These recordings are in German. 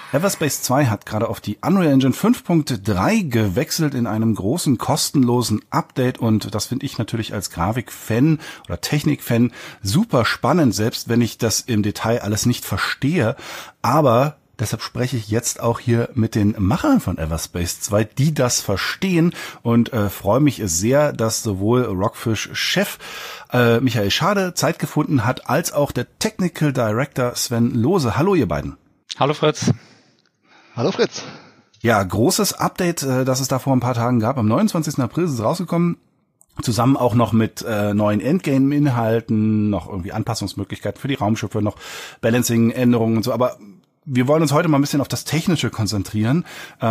Everspace 2 hat gerade auf die Unreal Engine 5.3 gewechselt in einem großen kostenlosen Update und das finde ich natürlich als Grafikfan oder Technikfan super spannend, selbst wenn ich das im Detail alles nicht verstehe, aber deshalb spreche ich jetzt auch hier mit den Machern von Everspace 2, die das verstehen und freue mich sehr, dass sowohl Rockfish-Chef Michael Schade Zeit gefunden hat, als auch der Technical Director Sven Lohse. Hallo ihr beiden. Hallo Fritz. Hallo Fritz. Ja, großes Update, das es da vor ein paar Tagen gab. Am 29. April ist es rausgekommen. Zusammen auch noch mit neuen Endgame-Inhalten, noch irgendwie Anpassungsmöglichkeiten für die Raumschiffe, noch Balancing-Änderungen und so. Aber wir wollen uns heute mal ein bisschen auf das Technische konzentrieren,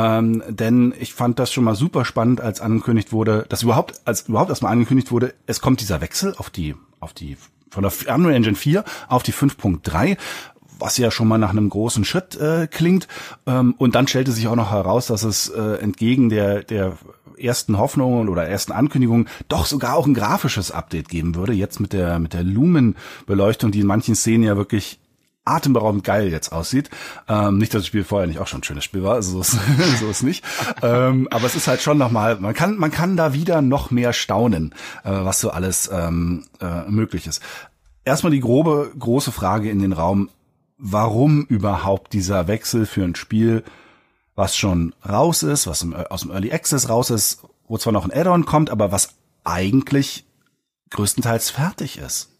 denn ich fand das schon mal super spannend, als angekündigt wurde, dass überhaupt erstmal angekündigt wurde, es kommt dieser Wechsel auf die von der Unreal Engine 4 auf die 5.3. Was ja schon mal nach einem großen Schritt klingt. Und dann stellte sich auch noch heraus, dass es entgegen der ersten Hoffnungen oder ersten Ankündigungen doch sogar auch ein grafisches Update geben würde. Jetzt mit der Lumen-Beleuchtung, die in manchen Szenen ja wirklich atemberaubend geil jetzt aussieht. Nicht, dass das Spiel vorher nicht auch schon ein schönes Spiel war, also so ist nicht. Aber es ist halt schon nochmal, man kann da wieder noch mehr staunen, was so alles möglich ist. Erstmal die große Frage in den Raum: Warum überhaupt dieser Wechsel für ein Spiel, was schon raus ist, was aus dem Early Access raus ist, wo zwar noch ein Add-on kommt, aber was eigentlich größtenteils fertig ist?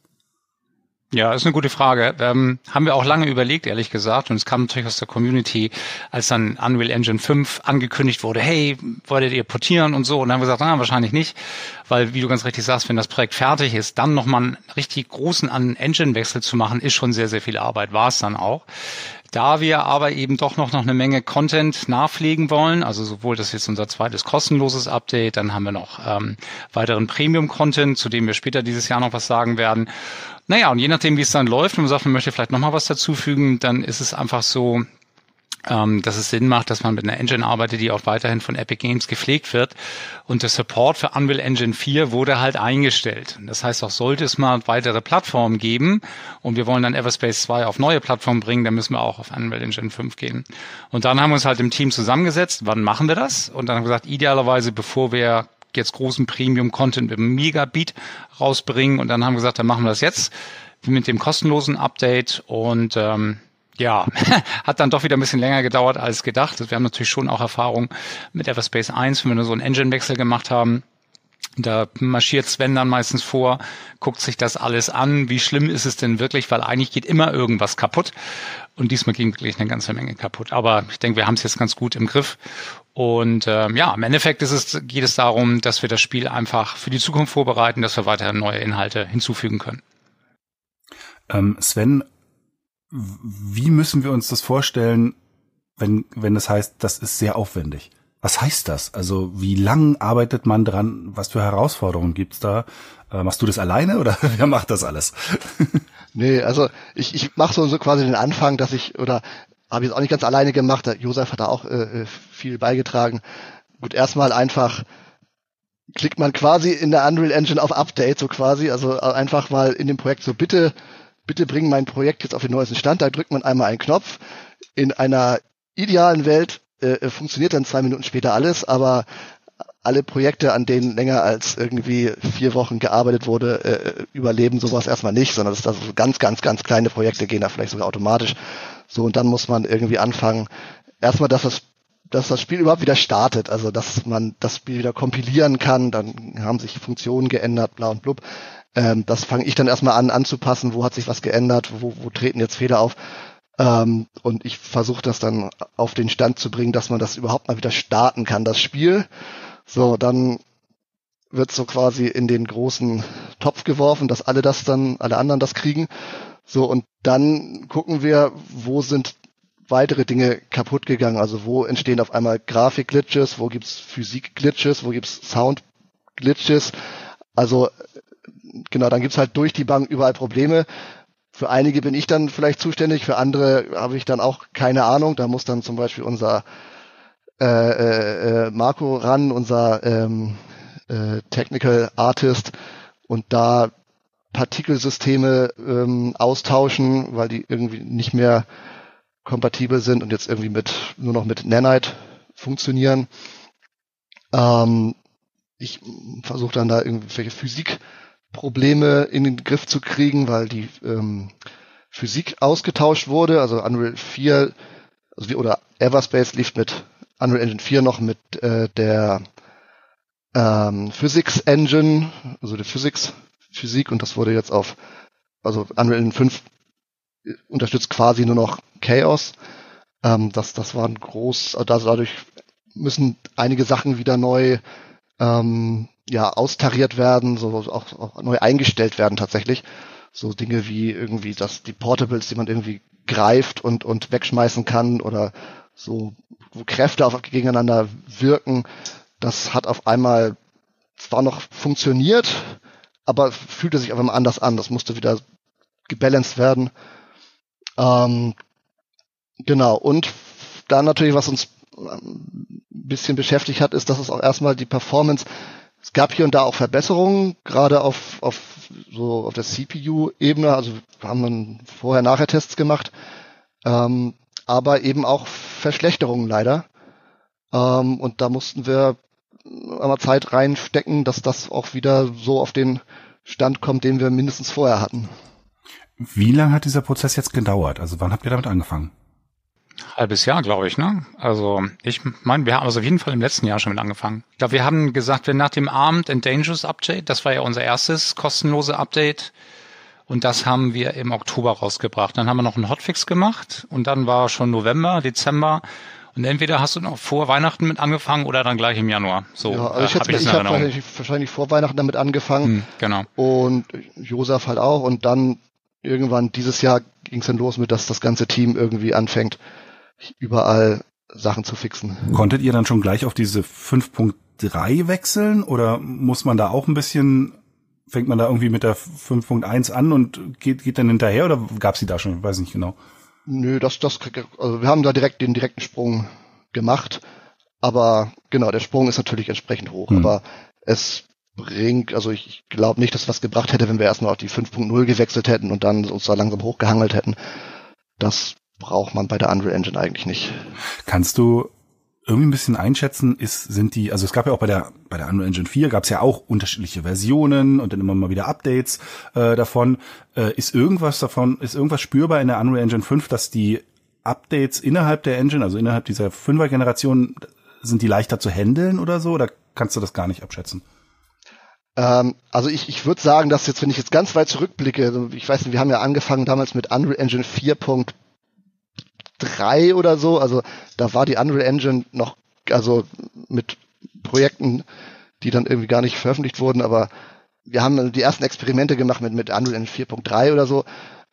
Ja, ist eine gute Frage. Haben wir auch lange überlegt, ehrlich gesagt. Und es kam natürlich aus der Community, als dann Unreal Engine 5 angekündigt wurde, hey, wolltet ihr portieren und so? Und dann haben wir gesagt, wahrscheinlich nicht. Weil, wie du ganz richtig sagst, wenn das Projekt fertig ist, dann nochmal einen richtig großen Engine-Wechsel zu machen, ist schon sehr, sehr viel Arbeit. War es dann auch. Da wir aber eben doch noch eine Menge Content nachpflegen wollen, also sowohl das ist jetzt unser zweites kostenloses Update, dann haben wir noch weiteren Premium-Content, zu dem wir später dieses Jahr noch was sagen werden. Naja, und je nachdem, wie es dann läuft, wenn man sagt, man möchte vielleicht nochmal was dazufügen, dann ist es einfach so, dass es Sinn macht, dass man mit einer Engine arbeitet, die auch weiterhin von Epic Games gepflegt wird. Und der Support für Unreal Engine 4 wurde halt eingestellt. Das heißt, auch sollte es mal weitere Plattformen geben und wir wollen dann Everspace 2 auf neue Plattformen bringen, dann müssen wir auch auf Unreal Engine 5 gehen. Und dann haben wir uns halt im Team zusammengesetzt, wann machen wir das? Und dann haben wir gesagt, idealerweise, bevor wir jetzt großen Premium-Content mit einem Megabeat rausbringen. Und dann haben wir gesagt, dann machen wir das jetzt mit dem kostenlosen Update. Und ja, hat dann doch wieder ein bisschen länger gedauert als gedacht. Wir haben natürlich schon auch Erfahrung mit Everspace 1, wenn wir so einen Engine-Wechsel gemacht haben. Da marschiert Sven dann meistens vor, guckt sich das alles an. Wie schlimm ist es denn wirklich? Weil eigentlich geht immer irgendwas kaputt. Und diesmal ging wirklich eine ganze Menge kaputt. Aber ich denke, wir haben es jetzt ganz gut im Griff. Und ja, im Endeffekt geht es darum, dass wir das Spiel einfach für die Zukunft vorbereiten, dass wir weiterhin neue Inhalte hinzufügen können. Sven, wie müssen wir uns das vorstellen, wenn das heißt, das ist sehr aufwendig? Was heißt das? Also wie lang arbeitet man dran? Was für Herausforderungen gibt's da? Machst du das alleine oder wer macht das alles? Nee, also ich mache so quasi den Anfang, habe ich jetzt auch nicht ganz alleine gemacht. Der Josef hat da auch viel beigetragen. Gut, erstmal einfach klickt man quasi in der Unreal Engine auf Update, so quasi. Also einfach mal in dem Projekt so bitte bring mein Projekt jetzt auf den neuesten Stand. Da drückt man einmal einen Knopf. In einer idealen Welt funktioniert dann 2 Minuten später alles, aber alle Projekte, an denen länger als irgendwie 4 Wochen gearbeitet wurde, überleben sowas erstmal nicht, sondern das so ganz, ganz, ganz kleine Projekte gehen da vielleicht sogar automatisch. So, und dann muss man irgendwie anfangen, erstmal, dass das Spiel überhaupt wieder startet, also dass man das Spiel wieder kompilieren kann, dann haben sich Funktionen geändert, bla und blub. Das fange ich dann erstmal an anzupassen, wo hat sich was geändert, wo treten jetzt Fehler auf. Und ich versuche das dann auf den Stand zu bringen, dass man das überhaupt mal wieder starten kann, das Spiel. So, dann wird so quasi in den großen Topf geworfen, dass alle anderen das kriegen. So, und dann gucken wir, wo sind weitere Dinge kaputt gegangen. Also wo entstehen auf einmal Grafik-Glitches, wo gibt's Physik-Glitches, wo gibt's Sound-Glitches. Also genau, dann gibt's halt durch die Bank überall Probleme. Für einige bin ich dann vielleicht zuständig, für andere habe ich dann auch keine Ahnung. Da muss dann zum Beispiel unser Marco ran, unser Technical Artist, und da Partikelsysteme austauschen, weil die irgendwie nicht mehr kompatibel sind und jetzt irgendwie nur noch mit Nanite funktionieren. Ich versuche dann da irgendwelche Physikprobleme in den Griff zu kriegen, weil die Physik ausgetauscht wurde. Also Unreal 4 oder Everspace lief mit Unreal Engine 4 noch mit der Physics Engine, also der Physik, und das wurde jetzt also Unreal Engine 5 unterstützt quasi nur noch Chaos. Das war dadurch müssen einige Sachen wieder neu austariert werden, so auch neu eingestellt werden tatsächlich. So Dinge wie irgendwie, dass die Portables, die man irgendwie greift und wegschmeißen kann, oder so, wo Kräfte gegeneinander wirken, das hat auf einmal zwar noch funktioniert, aber fühlte sich auf einmal anders an. Das musste wieder gebalanced werden. Genau. Und dann natürlich, was uns ein bisschen beschäftigt hat, ist, dass es auch erstmal die Performance, es gab hier und da auch Verbesserungen, gerade auf der CPU-Ebene. Also wir haben dann Vorher-Nachher-Tests gemacht, aber eben auch Verschlechterungen leider. Und da mussten wir einmal Zeit reinstecken, dass das auch wieder so auf den Stand kommt, den wir mindestens vorher hatten. Wie lange hat dieser Prozess jetzt gedauert? Also wann habt ihr damit angefangen? Halbes Jahr, glaube ich, ne? Also ich meine, wir haben also auf jeden Fall im letzten Jahr schon mit angefangen. Ich glaube, wir haben gesagt, wir nach dem Armed and Dangerous Update, das war ja unser erstes kostenlose Update, und das haben wir im Oktober rausgebracht. Dann haben wir noch einen Hotfix gemacht und dann war schon November, Dezember, und entweder hast du noch vor Weihnachten mit angefangen oder dann gleich im Januar. So, ja, also ich habe wahrscheinlich vor Weihnachten damit angefangen. Genau. Und Josef halt auch, und dann irgendwann dieses Jahr ging es dann los mit, dass das ganze Team irgendwie anfängt, überall Sachen zu fixen. Konntet ihr dann schon gleich auf diese 5.3 wechseln, oder muss man da auch ein bisschen, fängt man da irgendwie mit der 5.1 an und geht dann hinterher, oder gab's die da schon? Ich weiß nicht genau. Nö, also wir haben da den direkten Sprung gemacht, aber genau, der Sprung ist natürlich entsprechend hoch, aber es bringt, also ich glaube nicht, dass was gebracht hätte, wenn wir erstmal auf die 5.0 gewechselt hätten und dann uns da langsam hochgehangelt hätten. Das braucht man bei der Unreal Engine eigentlich nicht. Kannst du irgendwie ein bisschen einschätzen, also es gab ja auch bei der Unreal Engine 4 gab es ja auch unterschiedliche Versionen und dann immer mal wieder Updates davon. Ist irgendwas spürbar in der Unreal Engine 5, dass die Updates innerhalb der Engine, also innerhalb dieser 5er-Generation, sind die leichter zu handeln oder so? Oder kannst du das gar nicht abschätzen? Also ich würde sagen, dass jetzt, wenn ich jetzt ganz weit zurückblicke, ich weiß nicht, wir haben ja angefangen damals mit Unreal Engine 4.3 oder so, also da war die Unreal Engine noch, also mit Projekten, die dann irgendwie gar nicht veröffentlicht wurden, aber wir haben die ersten Experimente gemacht mit Unreal Engine 4.3 oder so.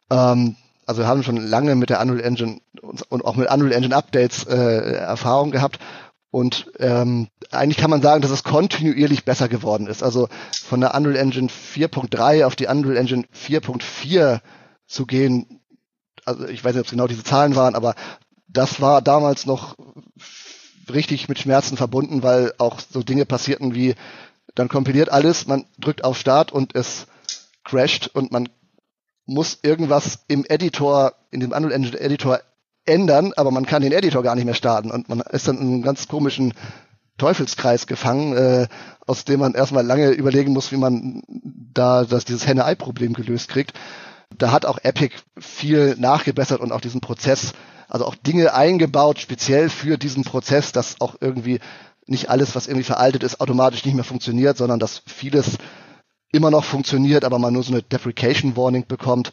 Also wir haben schon lange mit der Unreal Engine und auch mit Unreal Engine Updates Erfahrung gehabt. Und eigentlich kann man sagen, dass es kontinuierlich besser geworden ist. Also von der Unreal Engine 4.3 auf die Unreal Engine 4.4 zu gehen, also ich weiß nicht, ob es genau diese Zahlen waren, aber das war damals noch richtig mit Schmerzen verbunden, weil auch so Dinge passierten wie, dann kompiliert alles, man drückt auf Start und es crasht und man muss irgendwas im Editor, in dem Unreal Engine Editor ändern, aber man kann den Editor gar nicht mehr starten und man ist dann in einem ganz komischen Teufelskreis gefangen, aus dem man erstmal lange überlegen muss, wie man dieses Henne-Ei-Problem gelöst kriegt. Da hat auch Epic viel nachgebessert und auch diesen Prozess, also auch Dinge eingebaut, speziell für diesen Prozess, dass auch irgendwie nicht alles, was irgendwie veraltet ist, automatisch nicht mehr funktioniert, sondern dass vieles immer noch funktioniert, aber man nur so eine Deprecation Warning bekommt,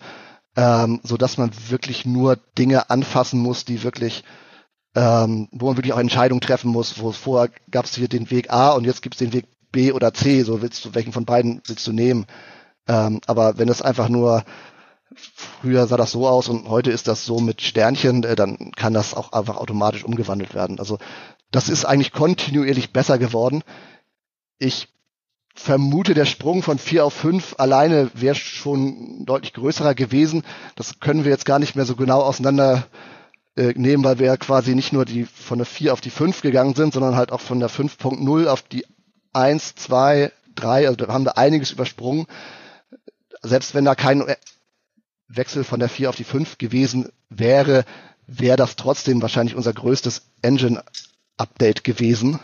so dass man wirklich nur Dinge anfassen muss, die wirklich, wo man wirklich auch Entscheidungen treffen muss, wo vorher gab es hier den Weg A und jetzt gibt es den Weg B oder C, so welchen von beiden willst du nehmen. Aber wenn es einfach nur, früher sah das so aus und heute ist das so mit Sternchen, dann kann das auch einfach automatisch umgewandelt werden. Also das ist eigentlich kontinuierlich besser geworden. Ich vermute, der Sprung von 4 auf 5 alleine wäre schon deutlich größerer gewesen. Das können wir jetzt gar nicht mehr so genau auseinander nehmen, weil wir ja quasi nicht nur von der 4 auf die 5 gegangen sind, sondern halt auch von der 5.0 auf die 1, 2, 3, also da haben wir einiges übersprungen. Selbst wenn da kein Wechsel von der 4 auf die 5 gewesen wäre, wäre das trotzdem wahrscheinlich unser größtes Engine-Update gewesen.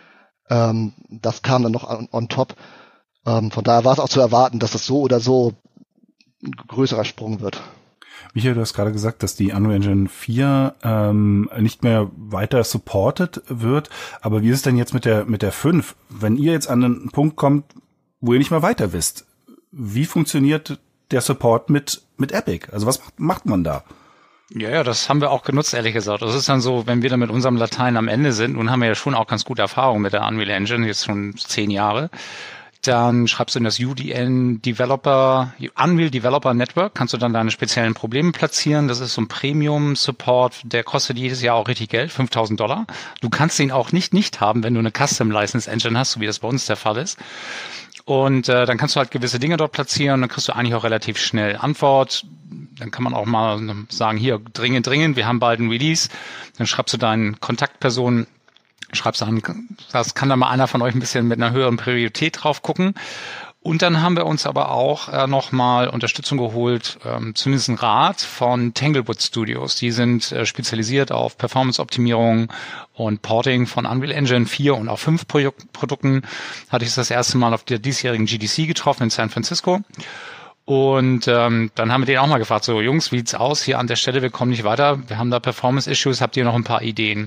Das kam dann noch on top. Von daher war es auch zu erwarten, dass das so oder so ein größerer Sprung wird. Michael, du hast gerade gesagt, dass die Unreal Engine 4 nicht mehr weiter supported wird. Aber wie ist es denn jetzt mit der 5? Wenn ihr jetzt an einen Punkt kommt, wo ihr nicht mehr weiter wisst, wie funktioniert der Support mit Epic? Also was macht man da? Ja, das haben wir auch genutzt, ehrlich gesagt. Das ist dann so, wenn wir dann mit unserem Latein am Ende sind, nun haben wir ja schon auch ganz gute Erfahrung mit der Unreal Engine, jetzt schon 10 Jahre. Dann schreibst du in das Unreal Developer Network, kannst du dann deine speziellen Probleme platzieren. Das ist so ein Premium-Support, der kostet jedes Jahr auch richtig Geld, $5.000. Du kannst ihn auch nicht haben, wenn du eine Custom-License-Engine hast, so wie das bei uns der Fall ist. Und dann kannst du halt gewisse Dinge dort platzieren, dann kriegst du eigentlich auch relativ schnell Antwort. Dann kann man auch mal sagen, hier, dringend, wir haben bald ein Release. Dann schreibst du deinen Kontaktpersonen, schreibst an, das kann da mal einer von euch ein bisschen mit einer höheren Priorität drauf gucken. Und dann haben wir uns aber auch nochmal Unterstützung geholt, zumindest einen Rat von Tanglewood Studios. Die sind spezialisiert auf Performance-Optimierung und Porting von Unreal Engine 4 und auch 5 Produkten. Hatte ich das erste Mal auf der diesjährigen GDC getroffen in San Francisco. Und dann haben wir den auch mal gefragt, so Jungs, wie sieht's aus hier an der Stelle? Wir kommen nicht weiter, wir haben da Performance-Issues, habt ihr noch ein paar Ideen?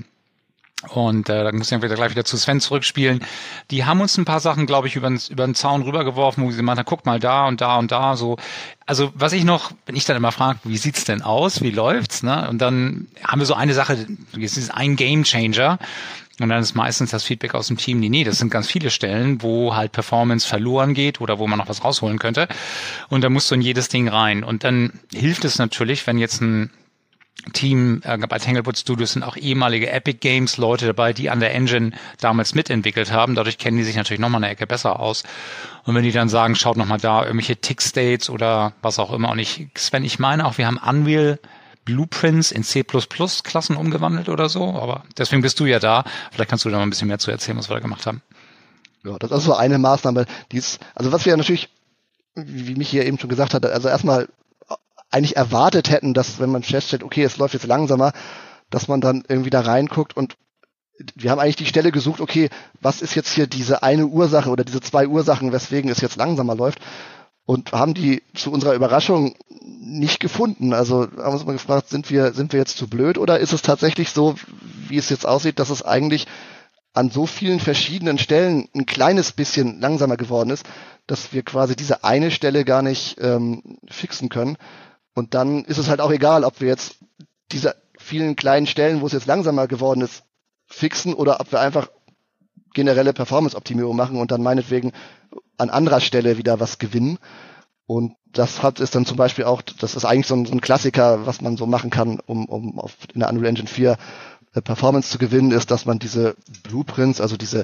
Und da muss ich gleich wieder zu Sven zurückspielen. Die haben uns ein paar Sachen, glaube ich, über den Zaun rübergeworfen, wo sie meinen, guck mal da und da und da. So, also was ich noch, wenn ich dann immer frage, wie sieht's denn aus, wie läuft's, ne? Und dann haben wir so eine Sache, das ist ein Game Changer. Und dann ist meistens das Feedback aus dem Team, nee, das sind ganz viele Stellen, wo halt Performance verloren geht oder wo man noch was rausholen könnte. Und da musst du in jedes Ding rein. Und dann hilft es natürlich, wenn jetzt ein Team, bei Tanglewood Studios sind auch ehemalige Epic Games Leute dabei, die an der Engine damals mitentwickelt haben. Dadurch kennen die sich natürlich nochmal eine Ecke besser aus. Und wenn die dann sagen, schaut nochmal da, irgendwelche Tick-States oder was auch immer. Und Sven, ich meine auch, wir haben Unreal Blueprints in C++-Klassen umgewandelt oder so. Aber deswegen bist du ja da. Vielleicht kannst du da mal ein bisschen mehr zu erzählen, was wir da gemacht haben. Ja, das ist so eine Maßnahme, also was wir natürlich, wie mich hier eben schon gesagt hat, also erstmal eigentlich erwartet hätten, dass wenn man feststellt, okay, es läuft jetzt langsamer, dass man dann irgendwie da reinguckt und wir haben eigentlich die Stelle gesucht, okay, was ist jetzt hier diese eine Ursache oder diese 2 Ursachen, weswegen es jetzt langsamer läuft und haben die zu unserer Überraschung nicht gefunden. Also haben uns mal gefragt, sind wir jetzt zu blöd oder ist es tatsächlich so, wie es jetzt aussieht, dass es eigentlich an so vielen verschiedenen Stellen ein kleines bisschen langsamer geworden ist, dass wir quasi diese eine Stelle gar nicht fixen können. Und dann ist es halt auch egal, ob wir jetzt diese vielen kleinen Stellen, wo es jetzt langsamer geworden ist, fixen oder ob wir einfach generelle Performance-Optimierung machen und dann meinetwegen an anderer Stelle wieder was gewinnen. Und das ist dann zum Beispiel auch, das ist eigentlich so ein Klassiker, was man so machen kann, um in der Unreal Engine 4 Performance zu gewinnen, ist, dass man diese Blueprints, also diese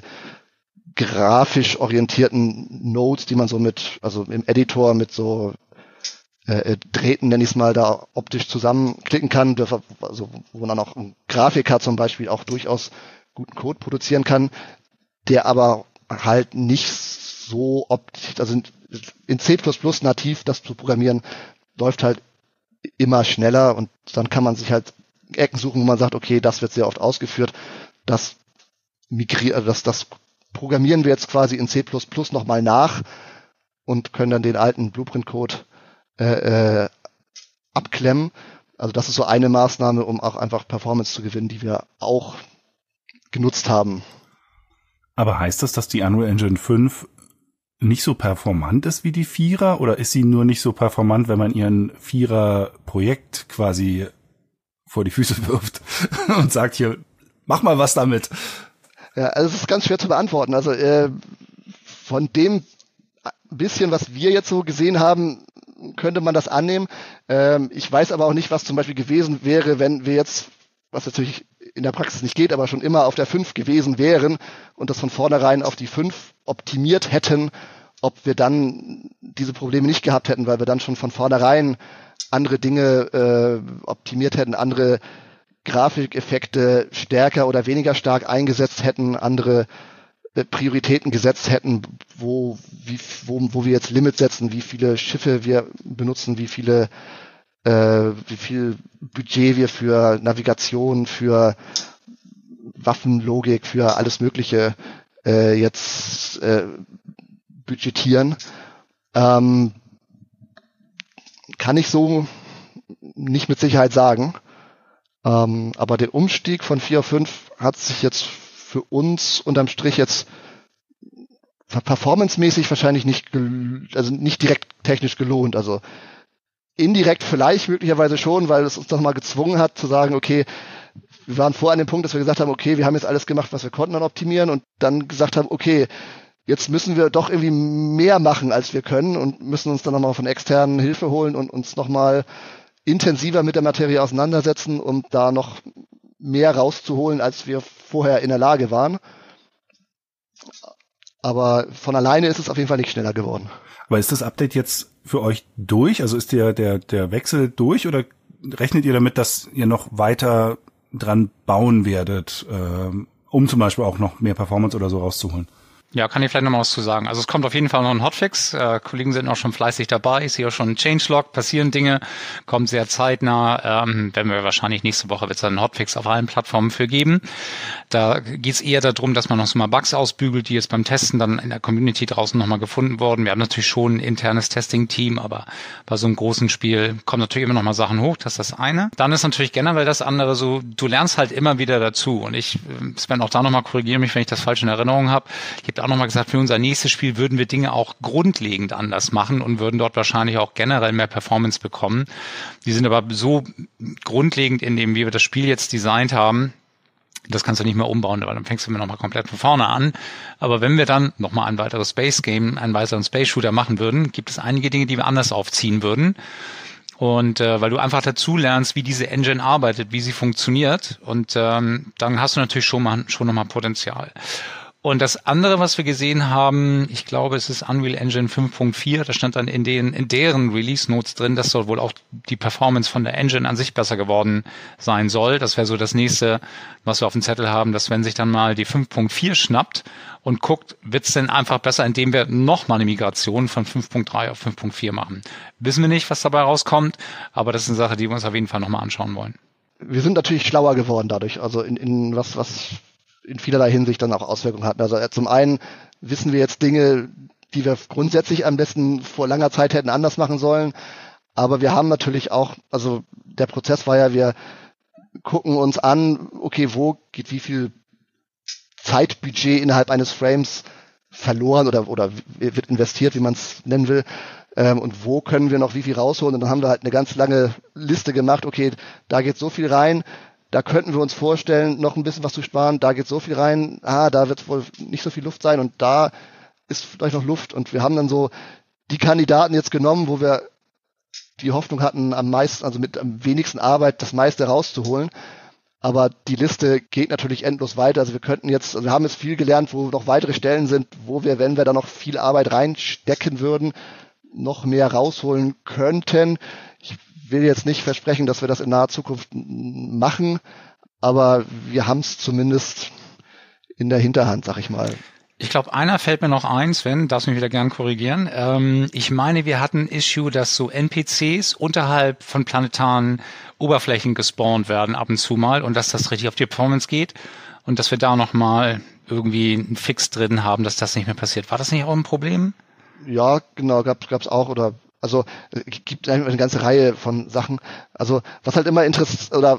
grafisch orientierten Nodes, die man so also im Editor mit so Drähten, nenne ich es mal, da optisch zusammenklicken kann, also wo dann auch ein Grafiker zum Beispiel auch durchaus guten Code produzieren kann, der aber halt nicht so also in C++ nativ das zu programmieren, läuft halt immer schneller und dann kann man sich halt Ecken suchen, wo man sagt, okay, das wird sehr oft ausgeführt, das programmieren wir jetzt quasi in C++ nochmal nach und können dann den alten Blueprint-Code abklemmen. Also das ist so eine Maßnahme, um auch einfach Performance zu gewinnen, die wir auch genutzt haben. Aber heißt das, dass die Unreal Engine 5 nicht so performant ist wie die 4er oder ist sie nur nicht so performant, wenn man ihren 4er Projekt quasi vor die Füße wirft und sagt, hier, mach mal was damit? Ja, also es ist ganz schwer zu beantworten. Also von dem bisschen, was wir jetzt so gesehen haben, könnte man das annehmen. Ich weiß aber auch nicht, was zum Beispiel gewesen wäre, wenn wir jetzt, was natürlich in der Praxis nicht geht, aber schon immer auf der 5 gewesen wären und das von vornherein auf die 5 optimiert hätten, ob wir dann diese Probleme nicht gehabt hätten, weil wir dann schon von vornherein andere Dinge optimiert hätten, andere Grafikeffekte stärker oder weniger stark eingesetzt hätten, andere Prioritäten gesetzt hätten, wo wir jetzt Limits setzen, wie viele Schiffe wir benutzen, wie viele wie viel Budget wir für Navigation, für Waffenlogik, für alles Mögliche jetzt budgetieren. Kann ich so nicht mit Sicherheit sagen. Aber der Umstieg von 4 auf 5 hat sich jetzt für uns unterm Strich jetzt performancemäßig wahrscheinlich nicht direkt technisch gelohnt. Also indirekt vielleicht möglicherweise schon, weil es uns nochmal gezwungen hat zu sagen, okay, wir waren vorher an dem Punkt, dass wir gesagt haben, okay, wir haben jetzt alles gemacht, was wir konnten an Optimieren und dann gesagt haben, okay, jetzt müssen wir doch irgendwie mehr machen, als wir können und müssen uns dann nochmal von externen Hilfe holen und uns nochmal intensiver mit der Materie auseinandersetzen, um da noch mehr rauszuholen, als wir vorher in der Lage waren. Aber von alleine ist es auf jeden Fall nicht schneller geworden. Aber ist das Update jetzt für euch durch? Also ist der Wechsel durch oder rechnet ihr damit, dass ihr noch weiter dran bauen werdet, um zum Beispiel auch noch mehr Performance oder so rauszuholen? Ja, kann ich vielleicht noch mal was zu sagen. Also es kommt auf jeden Fall noch ein Hotfix. Kollegen sind auch schon fleißig dabei. Ich sehe auch schon einen Changelog, passieren Dinge, kommt sehr zeitnah. Werden wir wahrscheinlich nächste Woche wird es einen Hotfix auf allen Plattformen für geben. Da geht es eher darum, dass man noch so mal Bugs ausbügelt, die jetzt beim Testen dann in der Community draußen noch mal gefunden wurden. Wir haben natürlich schon ein internes Testing-Team, aber bei so einem großen Spiel kommen natürlich immer noch mal Sachen hoch. Das ist das eine. Dann ist natürlich generell das andere so, du lernst halt immer wieder dazu. Und ich, Sven, auch da noch mal korrigiere mich, wenn ich das falsch in Erinnerung habe. Ich habe auch nochmal gesagt, für unser nächstes Spiel würden wir Dinge auch grundlegend anders machen und würden dort wahrscheinlich auch generell mehr Performance bekommen. Die sind aber so grundlegend in dem, wie wir das Spiel jetzt designt haben, das kannst du nicht mehr umbauen, weil dann fängst du mir nochmal komplett von vorne an. Aber wenn wir dann nochmal ein weiteres Space-Game, einen weiteren Space-Shooter machen würden, gibt es einige Dinge, die wir anders aufziehen würden. Und weil du einfach dazu lernst, wie diese Engine arbeitet, wie sie funktioniert. Und dann hast du natürlich schon nochmal Potenzial. Und das andere, was wir gesehen haben, ich glaube, es ist Unreal Engine 5.4, da stand dann in deren Release Notes drin, dass soll wohl auch die Performance von der Engine an sich besser geworden sein soll. Das wäre so das nächste, was wir auf dem Zettel haben, dass wenn sich dann mal die 5.4 schnappt und guckt, wird's denn einfach besser, indem wir nochmal eine Migration von 5.3 auf 5.4 machen. Wissen wir nicht, was dabei rauskommt, aber das ist eine Sache, die wir uns auf jeden Fall nochmal anschauen wollen. Wir sind natürlich schlauer geworden dadurch, also in was in vielerlei Hinsicht dann auch Auswirkungen hatten. Also zum einen wissen wir jetzt Dinge, die wir grundsätzlich am besten vor langer Zeit hätten anders machen sollen. Aber wir haben natürlich auch, also der Prozess war ja, wir gucken uns an, okay, wo geht wie viel Zeitbudget innerhalb eines Frames verloren oder wird investiert, wie man es nennen will. Und wo können wir noch wie viel rausholen? Und dann haben wir halt eine ganz lange Liste gemacht, okay, da geht so viel rein, da könnten wir uns vorstellen, noch ein bisschen was zu sparen, da geht so viel rein, da wird wohl nicht so viel Luft sein und da ist vielleicht noch Luft. Und wir haben dann so die Kandidaten jetzt genommen, wo wir die Hoffnung hatten, am meisten, also mit am wenigsten Arbeit das meiste rauszuholen. Aber die Liste geht natürlich endlos weiter. Also wir haben jetzt viel gelernt, wo noch weitere Stellen sind, wo wir, wenn wir da noch viel Arbeit reinstecken würden, noch mehr rausholen könnten. Ich will jetzt nicht versprechen, dass wir das in naher Zukunft machen, aber wir haben es zumindest in der Hinterhand, sag ich mal. Ich glaube, einer fällt mir noch ein, Sven, darfst mich wieder gern korrigieren. Ich meine, wir hatten ein Issue, dass so NPCs unterhalb von planetaren Oberflächen gespawnt werden ab und zu mal und dass das richtig auf die Performance geht und dass wir da nochmal irgendwie einen Fix drin haben, dass das nicht mehr passiert. War das nicht auch ein Problem? Ja, genau, gab's auch, oder also gibt eine ganze Reihe von Sachen. Also was halt immer oder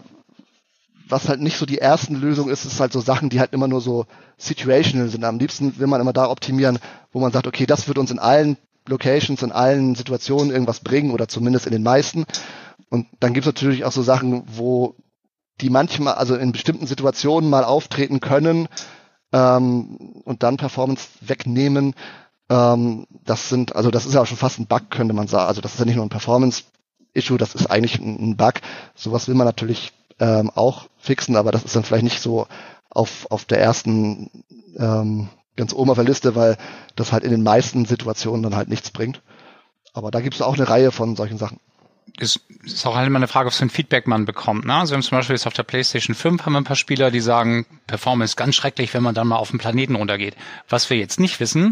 was halt nicht so die ersten Lösungen ist halt so Sachen, die halt immer nur so situational sind. Am liebsten will man immer da optimieren, wo man sagt, okay, das wird uns in allen Locations, in allen Situationen irgendwas bringen oder zumindest in den meisten. Und dann gibt's natürlich auch so Sachen, wo die manchmal, also in bestimmten Situationen mal auftreten können und dann Performance wegnehmen. Das ist ja auch schon fast ein Bug, könnte man sagen. Also das ist ja nicht nur ein Performance-Issue, das ist eigentlich ein Bug. Sowas will man natürlich auch fixen, aber das ist dann vielleicht nicht so auf der ersten ganz oben auf der Liste, weil das halt in den meisten Situationen dann halt nichts bringt. Aber da gibt es auch eine Reihe von solchen Sachen. Ist auch halt immer eine Frage, was für ein Feedback man bekommt. Ne? Also wir haben zum Beispiel jetzt auf der PlayStation 5 haben wir ein paar Spieler, die sagen, Performance ist ganz schrecklich, wenn man dann mal auf den Planeten runtergeht. Was wir jetzt nicht wissen,